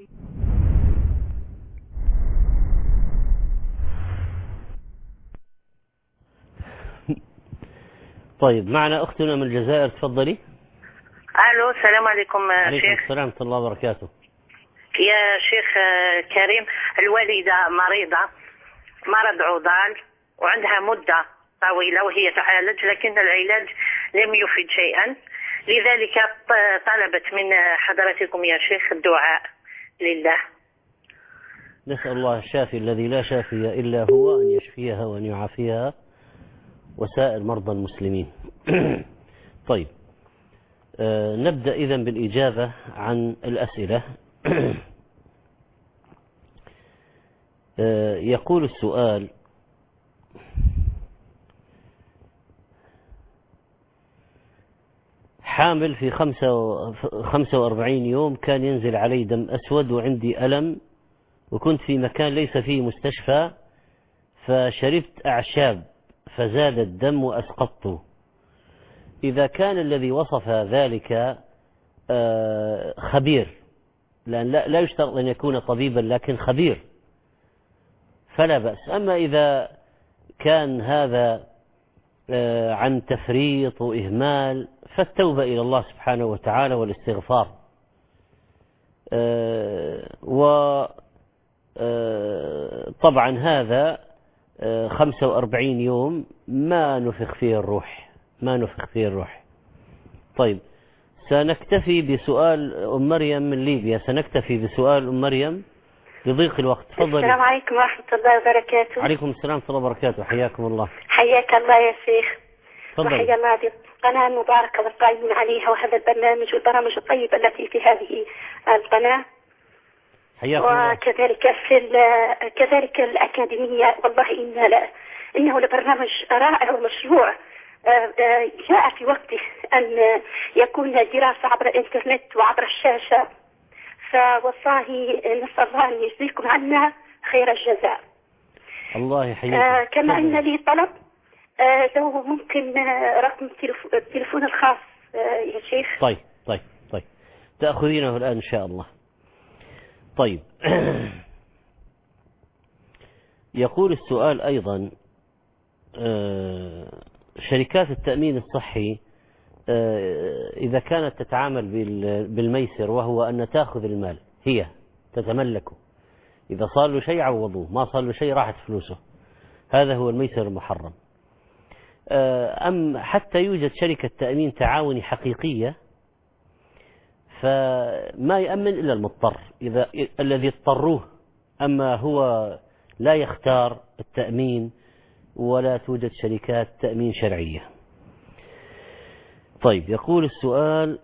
طيب، معنا أختنا من الجزائر، تفضلي. ألو، السلام عليكم عليكم شيخ. السلام ورحمة الله وبركاته. يا شيخ كريم، الوالدة مريضة مرض عضال وعندها مدة طويلة وهي تعالج، لكن العلاج لم يفيد شيئا، لذلك طلبت من حضرتكم يا شيخ الدعاء لله. نسأل الله الشافي الذي لا شافي إلا هو أن يشفيها وأن يعافيها وسائر مرضى المسلمين. طيب، آه نبدأ إذن بالإجابة عن الأسئلة. يقول السؤال: حامل في خمسة وأربعين يوم، كان ينزل علي دم أسود وعندي ألم، وكنت في مكان ليس فيه مستشفى، فشربت أعشاب فزاد الدم وأسقطته. إذا كان الذي وصف ذلك خبير، لأن لا يشترط أن يكون طبيبا لكن خبير، فلا بأس. أما إذا كان هذا عن تفريط وإهمال فالتوبة إلى الله سبحانه وتعالى والاستغفار. وطبعا هذا خمسة وأربعين يوم ما نفخ فيه الروح، ما نفخ فيه الروح. طيب، سنكتفي بسؤال أم مريم من ليبيا، سنكتفي بسؤال أم مريم لضيق الوقت. تفضلي. السلام عليكم ورحمة الله وبركاته. عليكم السلام ورحمة الله وبركاته، حياكم الله. حياك الله يا شيخ. تفضلي. وحيا الله هذه القناة المباركة والقائمين عليها، وهذا البرنامج والبرامج الطيبة التي في هذه القناة. حياكم الله. وكذلك في كذلك الأكاديمية، والله إن لا إنه لبرنامج رائع ومشروع جاء في وقته أن يكون دراسة عبر الإنترنت وعبر الشاشة، فوالله نسأل الله أن يجزيكم عنا خير الجزاء. الله يحييك. آه كما أن لي طلب، آه لو ممكن آه رقم التليفون الخاص آه يا شيخ. طيب طيب طيب تأخذينه الآن إن شاء الله. طيب يقول السؤال أيضا: آه شركات التأمين الصحي إذا كانت تتعامل بالميسر، وهو أن تأخذ المال، هي تتملكه، إذا صار له شيء عوضوه، ما صار له شيء راحت فلوسه، هذا هو الميسر المحرم. أم حتى يوجد شركة تأمين تعاوني حقيقية، فما يأمن إلا المضطر، إذا الذي اضطروه، أما هو لا يختار التأمين، ولا توجد شركات تأمين شرعية. طيب، يقول السؤال: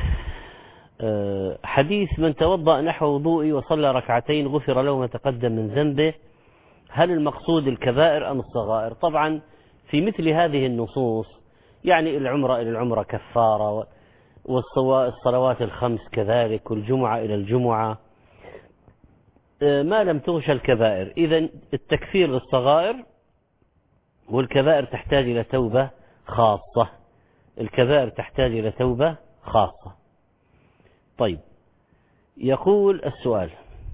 حديث من توضأ نحو وضوئي وصلى ركعتين غفر له ما تقدم من ذنبه، هل المقصود الكبائر أم الصغائر؟ طبعا في مثل هذه النصوص يعني العمرة إلى العمرة كفارة، والصلوات الخمس كذلك، والجمعة إلى الجمعة، ما لم تغشى الكبائر. إذن التكفير للصغائر، والكبائر تحتاج إلى توبة خاصة، الكبائر تحتاج إلى توبة خاصة. طيب، يقول السؤال: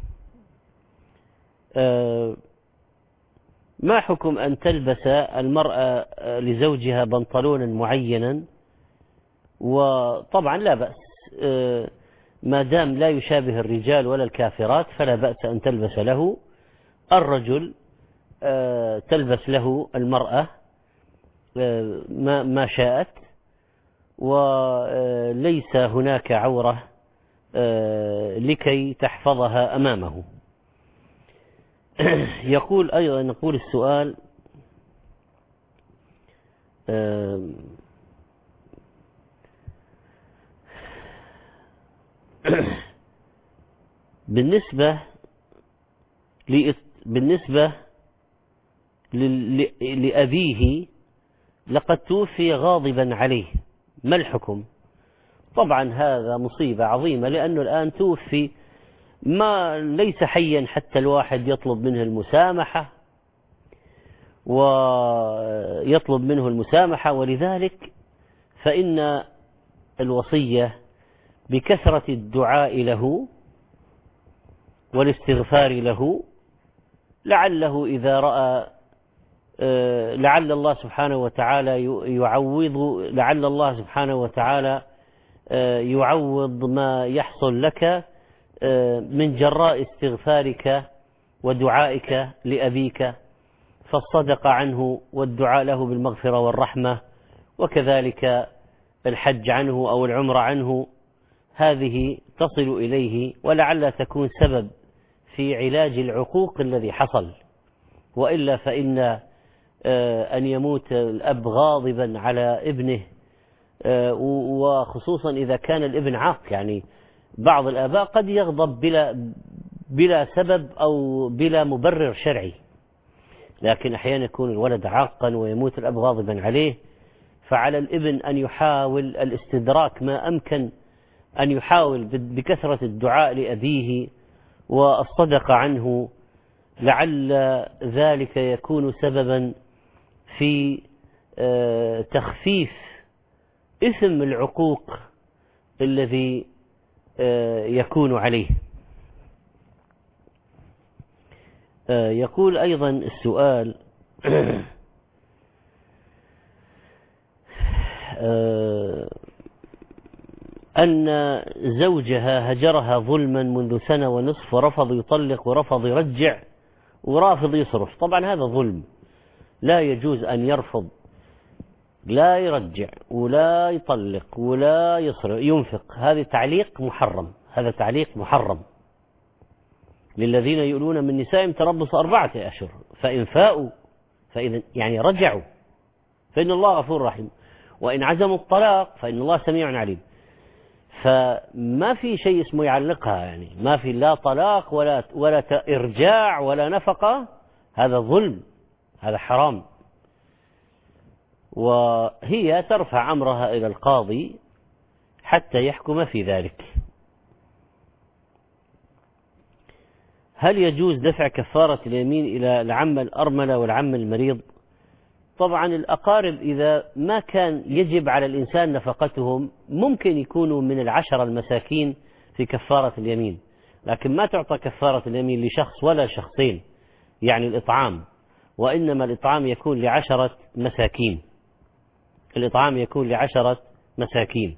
ما حكم أن تلبس المرأة لزوجها بنطلونا معينا؟ وطبعا لا بأس، ما دام لا يشابه الرجال ولا الكافرات فلا بأس أن تلبس له. الرجل تلبس له المرأة ما شاءت، وليس هناك عورة لكي تحفظها أمامه. يقول أيضا نقول السؤال: بالنسبة بالنسبة لأبيه لقد توفي غاضبا عليه، ما الحكم؟ طبعا هذا مصيبة عظيمة، لأنه الآن توفي، ما ليس حيا حتى الواحد يطلب منه المسامحة ويطلب منه المسامحة ولذلك فإن الوصية بكثرة الدعاء له والاستغفار له، لعله إذا رأى لعل الله سبحانه وتعالى يعوض لعل الله سبحانه وتعالى يعوض ما يحصل لك من جراء استغفارك ودعائك لأبيك، فالصدقة عنه والدعاء له بالمغفرة والرحمة، وكذلك الحج عنه أو العمرة عنه، هذه تصل إليه ولعل تكون سبب في علاج العقوق الذي حصل. وإلا فإن أن يموت الأب غاضبا على ابنه، وخصوصا إذا كان الابن عاق، يعني بعض الآباء قد يغضب بلا بلا سبب أو بلا مبرر شرعي، لكن أحيانا يكون الولد عاقا ويموت الأب غاضبا عليه، فعلى الابن أن يحاول الاستدراك ما أمكن، أن يحاول بكثرة الدعاء لأبيه والصدقة عنه، لعل ذلك يكون سببا في تخفيف إثم العقوق الذي يكون عليه. يقول أيضا السؤال أن زوجها هجرها ظلما منذ سنة ونصف، ورفض يطلق ورفض يرجع ورافض يصرف. طبعا هذا ظلم، لا يجوز أن يرفض، لا يرجع ولا يطلق ولا يصرف ينفق. هذا تعليق محرم، هذا تعليق محرم. للذين يؤلون من نسائهم تربص أربعة أشهر فإن فاءوا فإذا يعني رجعوا فإن الله غفور رحيم، وإن عزموا الطلاق فإن الله سميع عليم. فما في شيء اسمه يعلقها، يعني ما في لا طلاق ولا ولا إرجاع ولا نفقة، هذا ظلم، هذا حرام. وهي ترفع أمرها إلى القاضي حتى يحكم في ذلك. هل يجوز دفع كفارة اليمين إلى العم الأرملة والعم المريض؟ طبعا الأقارب إذا ما كان يجب على الإنسان نفقتهم ممكن يكونوا من العشرة المساكين في كفارة اليمين، لكن ما تعطى كفارة اليمين لشخص ولا شخصين، يعني الإطعام، وإنما الإطعام يكون لعشرة مساكين، الإطعام يكون لعشرة مساكين.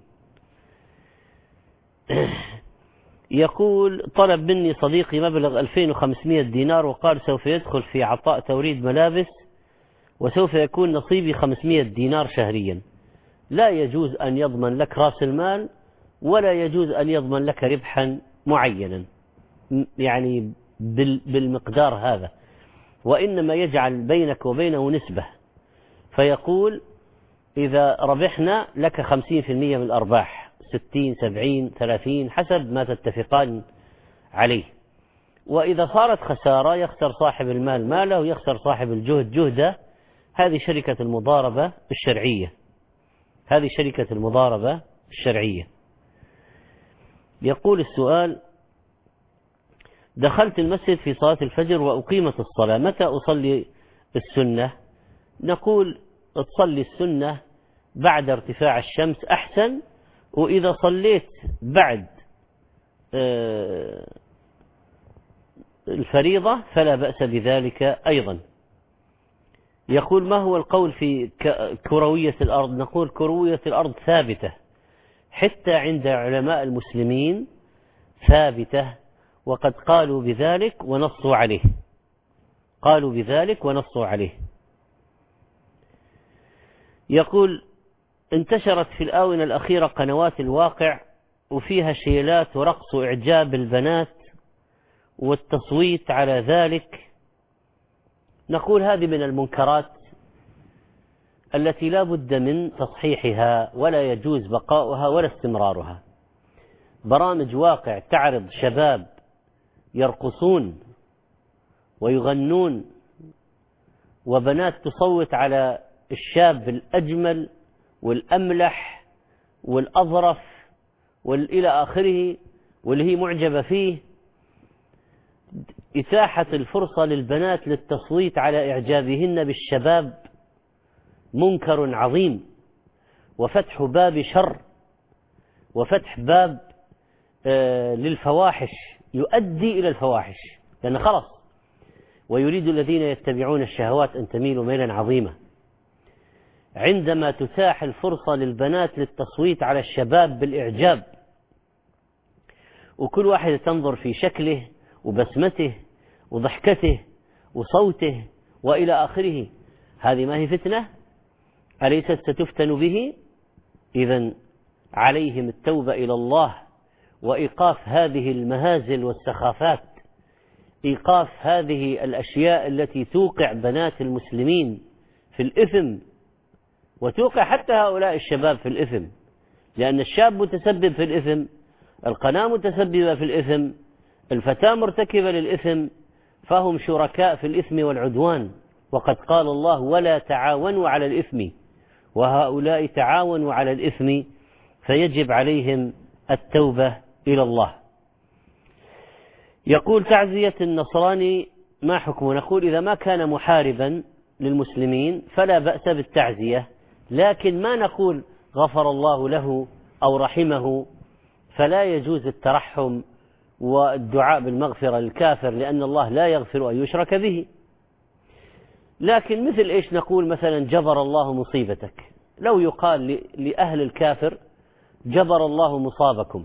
يقول طلب مني صديقي مبلغ ألفين وخمسمائة دينار وقال سوف يدخل في عطاء توريد ملابس وسوف يكون نصيبي خمسمائة دينار شهريا. لا يجوز أن يضمن لك رأس المال ولا يجوز أن يضمن لك ربحا معينا يعني بالمقدار هذا، وإنما يجعل بينك وبينه نسبة، فيقول إذا ربحنا لك خمسين في المئة من الأرباح، ستين سبعين ثلاثين حسب ما تتفقان عليه. وإذا صارت خسارة يخسر صاحب المال ماله ويخسر صاحب الجهد جهده. هذه شركة المضاربة الشرعية، هذه شركة المضاربة الشرعية. يقول السؤال دخلت المسجد في صلاة الفجر وأقيمت الصلاة، متى أصلي السنة؟ نقول تصلي السنة بعد ارتفاع الشمس أحسن، وإذا صليت بعد الفريضة فلا بأس بذلك أيضا. يقول ما هو القول في كروية الأرض؟ نقول كروية الأرض ثابتة حتى عند علماء المسلمين، ثابتة، وقد قالوا بذلك ونصوا عليه، قالوا بذلك ونصوا عليه. يقول انتشرت في الآونة الأخيرة قنوات الواقع وفيها شيلات ورقص وإعجاب البنات والتصويت على ذلك. نقول هذه من المنكرات التي لا بد من تصحيحها، ولا يجوز بقاؤها ولا استمرارها. برامج واقع تعرض شباب يرقصون ويغنون وبنات تصوت على الشاب الأجمل والأملح والأظرف والإلى آخره واللي هي معجبة فيه، إتاحة الفرصة للبنات للتصويت على إعجابهن بالشباب منكر عظيم، وفتح باب شر، وفتح باب آه للفواحش، يؤدي إلى الفواحش، لأن خلص ويريد الذين يتبعون الشهوات أن تميلوا ميلا عظيما. عندما تتاح الفرصة للبنات للتصويت على الشباب بالإعجاب، وكل واحد تنظر في شكله وبسمته وضحكته وصوته وإلى آخره، هذه ما هي فتنة؟ أليست ستفتن به؟ إذن عليهم التوبة إلى الله وإيقاف هذه المهازل والسخافات، إيقاف هذه الأشياء التي توقع بنات المسلمين في الإثم، وتوقع حتى هؤلاء الشباب في الإثم، لأن الشاب متسبب في الإثم، القناة متسببة في الإثم، الفتاة مرتكبة للإثم فهم شركاء في الإثم والعدوان، وقد قال الله ولا تعاونوا على الإثم وهؤلاء تعاونوا على الإثم، فيجب عليهم التوبة إلى الله. يقول تعزية النصراني ما حكمه؟ نقول إذا ما كان محاربا للمسلمين فلا بأس بالتعزية، لكن ما نقول غفر الله له أو رحمه، فلا يجوز الترحم والدعاء بالمغفرة للكافر، لأن الله لا يغفر أن يشرك به. لكن مثل إيش نقول مثلا جبر الله مصيبتك، لو يقال لأهل الكافر جبر الله مصابكم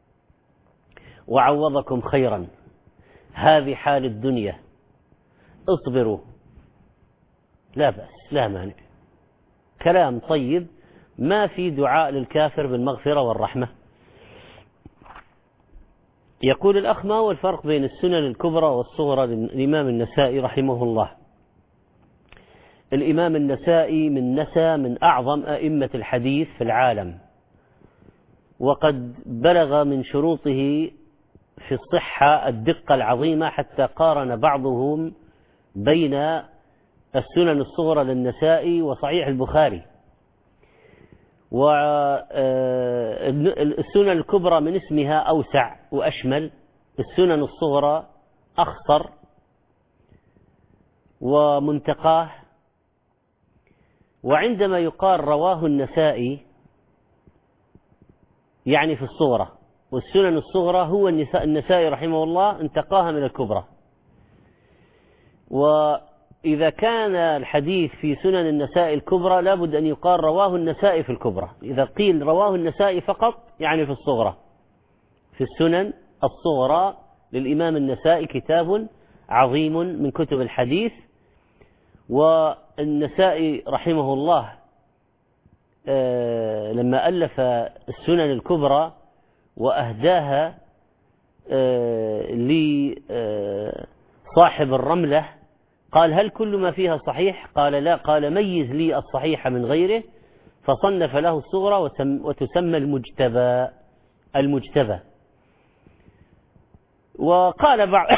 وعوضكم خيرا، هذه حال الدنيا، اصبروا، لا بأس، لا مانع، كلام طيب، ما في دعاء للكافر بالمغفرة والرحمة. يقول الأخ ما هو الفرق بين السنن الكبرى والصغرى للإمام النسائي رحمه الله؟ الإمام النسائي من نسى من أعظم أئمة الحديث في العالم، وقد بلغ من شروطه في الصحة الدقة العظيمة، حتى قارن بعضهم بين السنن الصغرى للنسائي وصحيح البخاري. والسنن الكبرى من اسمها أوسع وأشمل، السنن الصغرى أخصر ومنتقاه. وعندما يقال رواه النسائي يعني في الصغرى، والسنن الصغرى هو النسائي رحمه الله انتقاها من الكبرى. وإذا كان الحديث في سنن النسائي الكبرى لابد أن يقال رواه النسائي في الكبرى. إذا قيل رواه النسائي فقط يعني في الصغرى. في السنن الصغرى للإمام النسائي كتاب عظيم من كتب الحديث، والنسائي رحمه الله لما ألف السنن الكبرى وأهداها لصاحب الرملة قال هل كل ما فيها صحيح؟ قال لا، قال ميز لي الصحيح من غيره، فصنف له الصغرى وتسمى المجتبى المجتبى. وقال بعض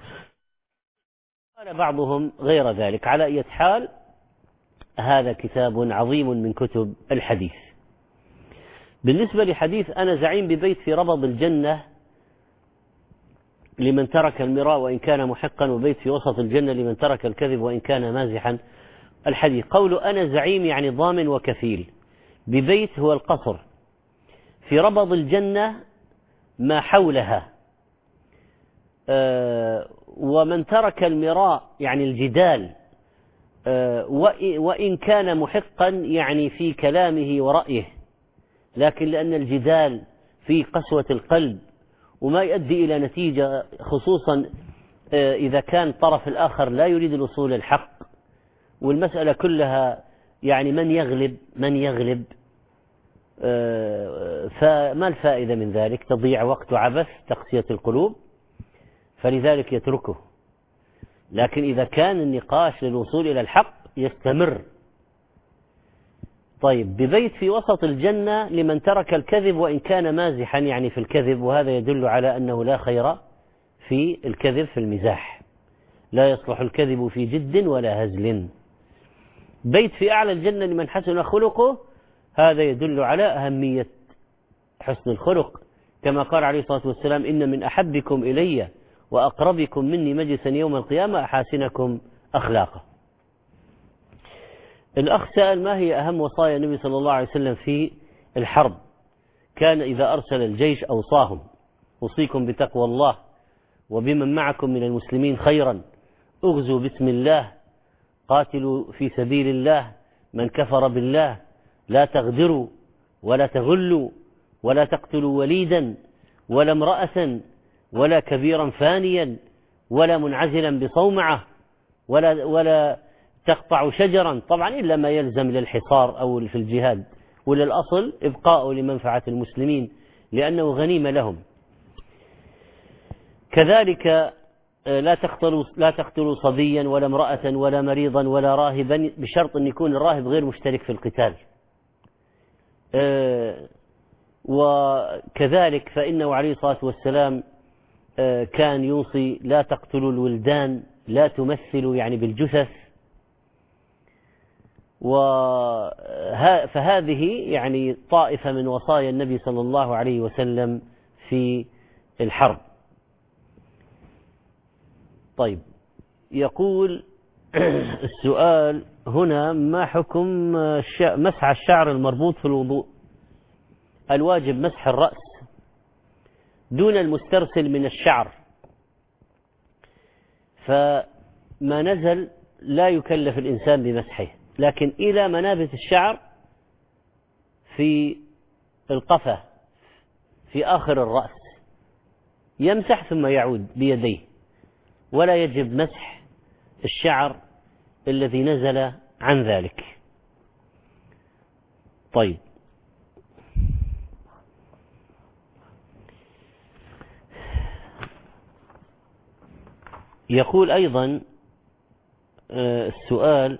قال بعضهم غير ذلك. على أي حال هذا كتاب عظيم من كتب الحديث. بالنسبة لحديث أنا زعيم ببيت في ربض الجنة لمن ترك المراء وإن كان محقا، وبيت في وسط الجنة لمن ترك الكذب وإن كان مازحا. الحديث قول أنا زعيم يعني ضامن وكفيل، ببيت هو القصر، في ربض الجنة ما حولها، أه ومن ترك المراء يعني الجدال، أه وإن كان محقا يعني في كلامه ورأيه، لكن لأن الجدال في قسوة القلب وما يؤدي إلى نتيجة، خصوصا إذا كان الطرف الآخر لا يريد الوصول للحق، والمسألة كلها يعني من يغلب من يغلب، فما الفائدة من ذلك؟ تضيع وقت وعبث، تقسية القلوب، فلذلك يتركه. لكن إذا كان النقاش للوصول إلى الحق يستمر. طيب، ببيت في وسط الجنة لمن ترك الكذب وإن كان مازحا يعني في الكذب، وهذا يدل على أنه لا خير في الكذب في المزاح، لا يصلح الكذب في جد ولا هزل. بيت في أعلى الجنة لمن حسن خلقه، هذا يدل على أهمية حسن الخلق، كما قال عليه الصلاة والسلام إن من أحبكم إلي وأقربكم مني مجلسا يوم القيامة أحاسنكم أخلاقا. الأخ سأل ما هي أهم وصايا النبي صلى الله عليه وسلم في الحرب؟ كان إذا أرسل الجيش أوصاهم أوصيكم بتقوى الله وبمن معكم من المسلمين خيرا، اغزوا بسم الله، قاتلوا في سبيل الله من كفر بالله، لا تغدروا ولا تغلوا ولا تقتلوا وليدا ولا امرأة ولا كبيرا فانيا ولا منعزلا بصومعة ولا ولا تقطع شجرا، طبعا إلا ما يلزم للحصار أو في الجهاد، وللأصل إبقاء لمنفعة المسلمين لأنه غنيمة لهم. كذلك لا تقتلوا لا تقتلوا صبيا ولا امرأة ولا مريضا ولا راهبا، بشرط أن يكون الراهب غير مشترك في القتال. وكذلك فإنه عليه الصلاة والسلام كان يوصي لا تقتلوا الولدان، لا تمثلوا يعني بالجثث. فهذه يعني طائفة من وصايا النبي صلى الله عليه وسلم في الحرب. طيب، يقول السؤال هنا: ما حكم مسح الشعر المربوط في الوضوء؟ الواجب مسح الرأس دون المسترسل من الشعر، فما نزل لا يكلف الإنسان بمسحه، لكن إلى منابت الشعر في القفا في آخر الرأس يمسح ثم يعود بيديه، ولا يجب مسح الشعر الذي نزل عن ذلك. طيب، يقول أيضا السؤال: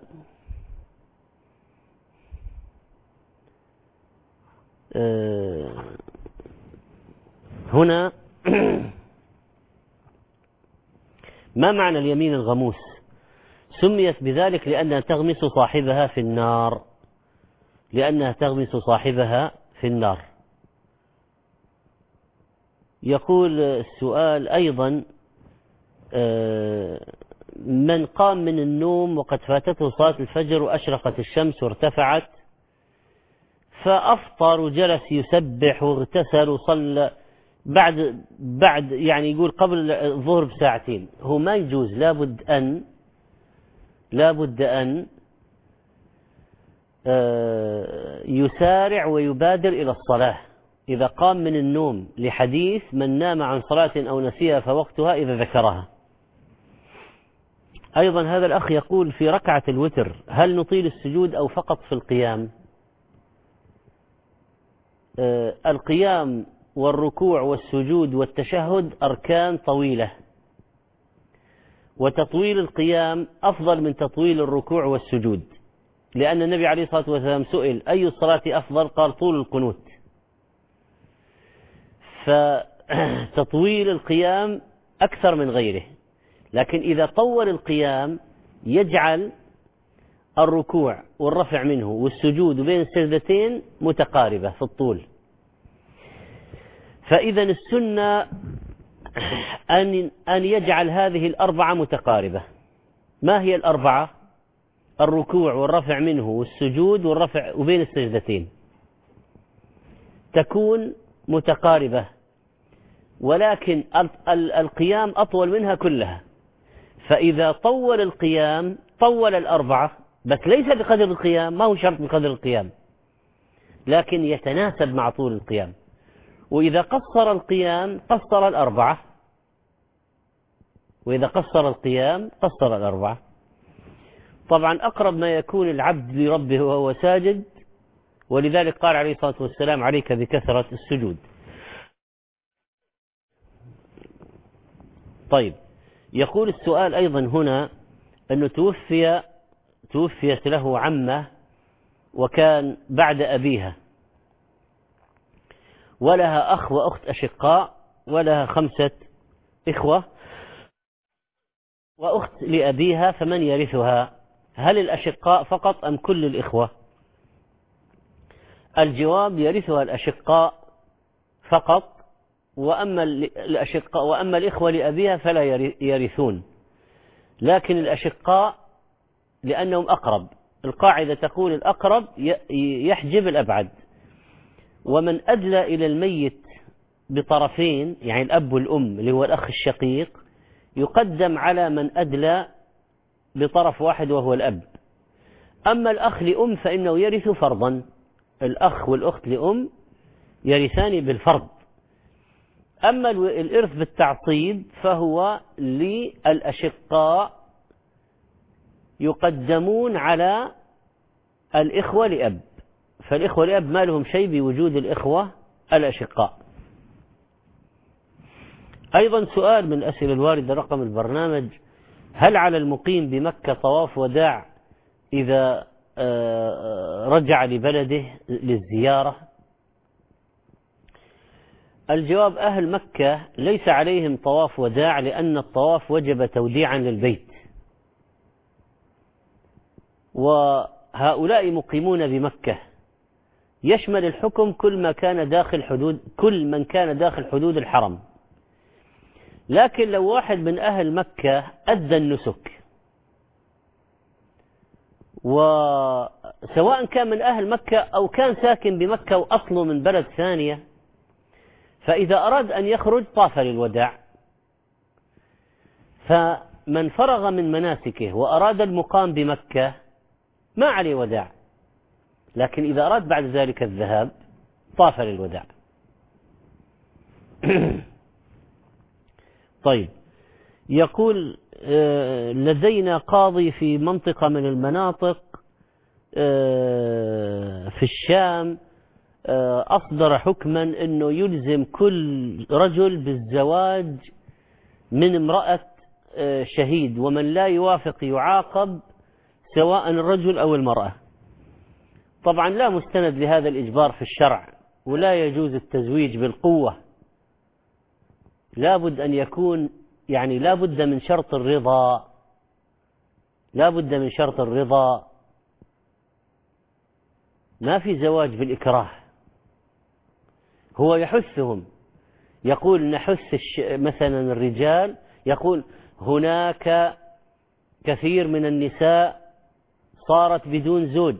هنا ما معنى اليمين الغموس؟ سميت بذلك لأنها تغمس صاحبها في النار، لأنها تغمس صاحبها في النار. يقول السؤال أيضا: من قام من النوم وقد فاتته صلاة الفجر وأشرقت الشمس وارتفعت فأفطر وجلس يسبح واغتسل وصلى بعد بعد يعني يقول قبل الظهر بساعتين، هو ما يجوز، لابد أن لابد أن يسارع ويبادر إلى الصلاة إذا قام من النوم، لحديث من نام عن صلاة أو نسيها فوقتها إذا ذكرها. أيضا هذا الأخ يقول: في ركعة الوتر هل نطيل السجود أو فقط في القيام؟ آه القيام والركوع والسجود والتشهد أركان طويلة، وتطويل القيام أفضل من تطويل الركوع والسجود، لأن النبي عليه الصلاة والسلام سئل: أي الصلاة أفضل؟ قال: طول القنوت. فتطويل القيام أكثر من غيره، لكن إذا طول القيام يجعل الركوع والرفع منه والسجود بين السجدتين متقاربة في الطول. فإذا السنة أن أن يجعل هذه الأربعة متقاربة. ما هي الأربعة؟ الركوع والرفع منه والسجود والرفع وبين السجدتين تكون متقاربة، ولكن القيام أطول منها كلها، فإذا طول القيام طول الأربعة، بس ليس بقدر القيام، ما هو شرط بقدر القيام، لكن يتناسب مع طول القيام. وإذا قصر القيام قصر الأربعة، وإذا قصر القيام قصر الأربعة. طبعا أقرب ما يكون العبد لربه وهو ساجد، ولذلك قال عليه الصلاة والسلام: عليك بكثرة السجود. طيب، يقول السؤال أيضا هنا أنه توفي توفيت له عمة وكان بعد أبيها، ولها أخ وأخت أشقاء، ولها خمسة إخوة وأخت لأبيها، فمن يرثها؟ هل الأشقاء فقط أم كل الإخوة؟ الجواب: يرثها الأشقاء فقط، وأما الأشقاء وأما الإخوة لأبيها فلا يرثون، لكن الأشقاء لأنهم أقرب، القاعدة تقول الأقرب يحجب الأبعد، ومن أدلى إلى الميت بطرفين يعني الأب والأم اللي هو الأخ الشقيق يقدم على من أدلى بطرف واحد وهو الأب. أما الأخ لأم فإنه يرث فرضا، الأخ والأخت لأم يرثان بالفرض. أما الإرث بالتعصيب فهو للأشقاء، يقدمون على الإخوة لأب، فالإخوة لأب ما لهم شيء بوجود الإخوة الأشقاء. أيضا سؤال من الأسئلة الواردة رقم البرنامج: هل على المقيم بمكة طواف وداع إذا رجع لبلده للزيارة؟ الجواب: أهل مكة ليس عليهم طواف وداع، لأن الطواف وجب توديعا للبيت، وهؤلاء مقيمون بمكة، يشمل الحكم كل ما كان داخل حدود كل من كان داخل حدود الحرم. لكن لو واحد من أهل مكة أدى النسك، وسواء كان من أهل مكة أو كان ساكن بمكة وأصله من بلد ثانية، فإذا أراد أن يخرج طاف للوداع. فمن فرغ من مناسكه وأراد المقام بمكة ما عليه وداع، لكن إذا أراد بعد ذلك الذهاب طاف للوداع. طيب، يقول: لدينا قاضي في منطقة من المناطق في الشام أصدر حكما أنه يلزم كل رجل بالزواج من امرأة شهيد، ومن لا يوافق يعاقب، سواء الرجل أو المرأة. طبعا لا مستند لهذا الإجبار في الشرع، ولا يجوز التزويج بالقوة، لا بد أن يكون يعني لا بد من شرط الرضا، لا بد من شرط الرضا، ما في زواج بالإكراه. هو يحثهم، يقول نحث مثلا الرجال، يقول هناك كثير من النساء صارت بدون زوج،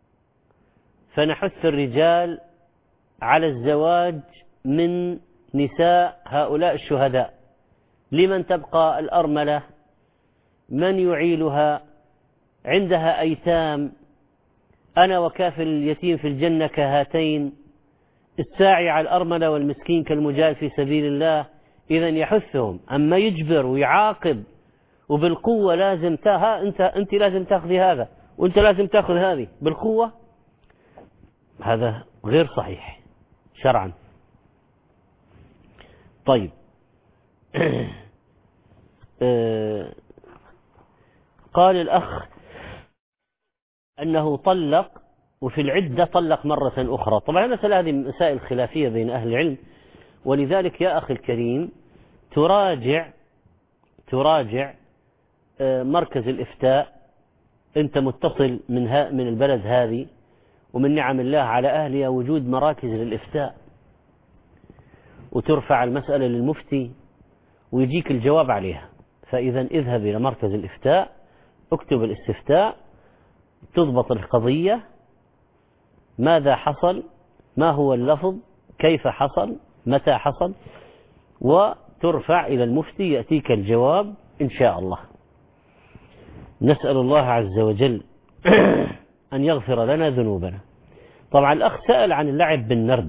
فنحث الرجال على الزواج من نساء هؤلاء الشهداء. لمن تبقى الأرملة؟ من يعيلها؟ عندها أيتام، أنا وكافل اليتيم في الجنة كهاتين، الساعي على الأرملة والمسكين كالمجاهد في سبيل الله. إذن يحثهم، أما يجبر ويعاقب وبالقوة لازم تها أنت أنت لازم تأخذي هذا وأنت لازم تأخذ هذه بالقوة، هذا غير صحيح شرعا. طيب، قال الأخ أنه طلق وفي العدة طلق مرة أخرى. طبعا المسألة هذه مسائل خلافية بين أهل العلم، ولذلك يا أخي الكريم تراجع تراجع مركز الإفتاء. أنت متصل من من البلد هذه، ومن نعم الله على أهلها وجود مراكز للإفتاء، وترفع المسألة للمفتي ويجيك الجواب عليها. فإذا اذهب إلى مركز الإفتاء، اكتب الاستفتاء، تضبط القضية، ماذا حصل، ما هو اللفظ، كيف حصل، متى حصل، وترفع إلى المفتي، يأتيك الجواب إن شاء الله. نسأل الله عز وجل أن يغفر لنا ذنوبنا. طبعا الأخ سأل عن اللعب بالنرد.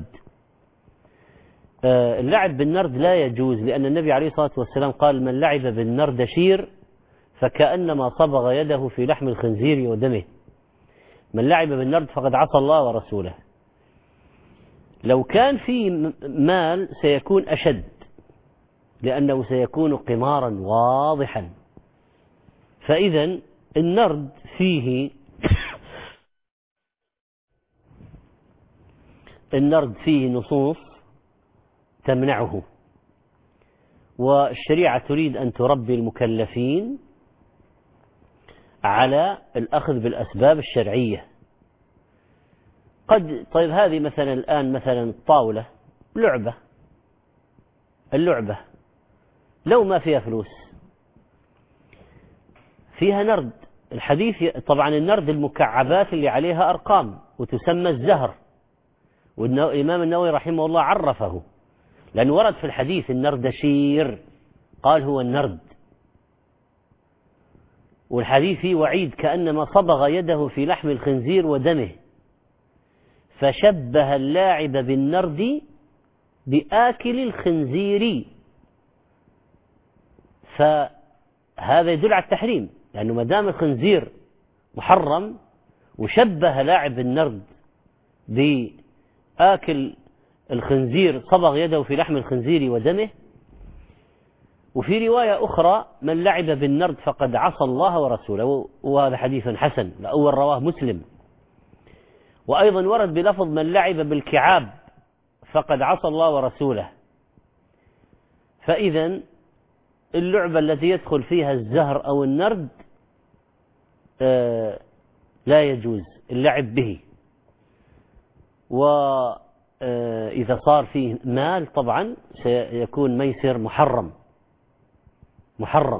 اللعب بالنرد لا يجوز، لأن النبي عليه الصلاة والسلام قال: من لعب بالنرد شير فكأنما صبغ يده في لحم الخنزير ودمه. من لعب بالنرد فقد عصى الله ورسوله. لو كان في مال سيكون أشد، لأنه سيكون قمارا واضحا. فإذا النرد فيه النرد فيه نصوص تمنعه، والشريعة تريد أن تربي المكلفين على الأخذ بالأسباب الشرعية. قد طيب هذه مثلا الآن مثلا الطاولة لعبة، اللعبة لو ما فيها فلوس فيها نرد. الحديث طبعا النرد المكعبات اللي عليها أرقام وتسمى الزهر، والإمام النووي رحمه الله عرفه، لأنه ورد في الحديث النردشير، قال هو النرد. والحديث فيه وعيد كأنما صبغ يده في لحم الخنزير ودمه، فشبه اللاعب بالنرد بآكل الخنزير. فهذا يدل على التحريم، لأنه ما دام الخنزير محرم وشبه لاعب النرد بآكل الخنزير، صبغ يده في لحم الخنزير ودمه. وفي رواية أخرى: من لعب بالنرد فقد عصى الله ورسوله، وهذا حديث حسن الأول رواه مسلم. وأيضا ورد بلفظ: من لعب بالكعاب فقد عصى الله ورسوله. فإذا اللعبة التي يدخل فيها الزهر أو النرد آه لا يجوز اللعب به. وإذا صار فيه مال طبعا سيكون ميسر محرم محرم.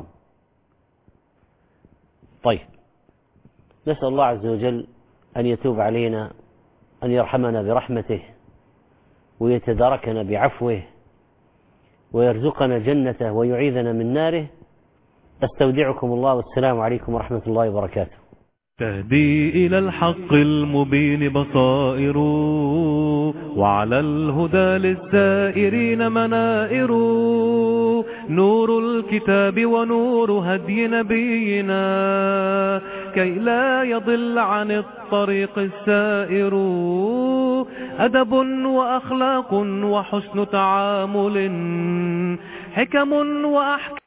طيب، نسأل الله عز وجل أن يتوب علينا، أن يرحمنا برحمته، ويتداركنا بعفوه، ويرزقنا جنته، ويعيذنا من ناره. أستودعكم الله، والسلام عليكم ورحمة الله وبركاته. تهدي إلى الحق المبين بصائر، وعلى الهدى للسائرين منائر. نور الكتاب ونور هدي نبينا، كي لا يضل عن الطريق السائر. أدب وأخلاق وحسن تعامل، حكم وأحكام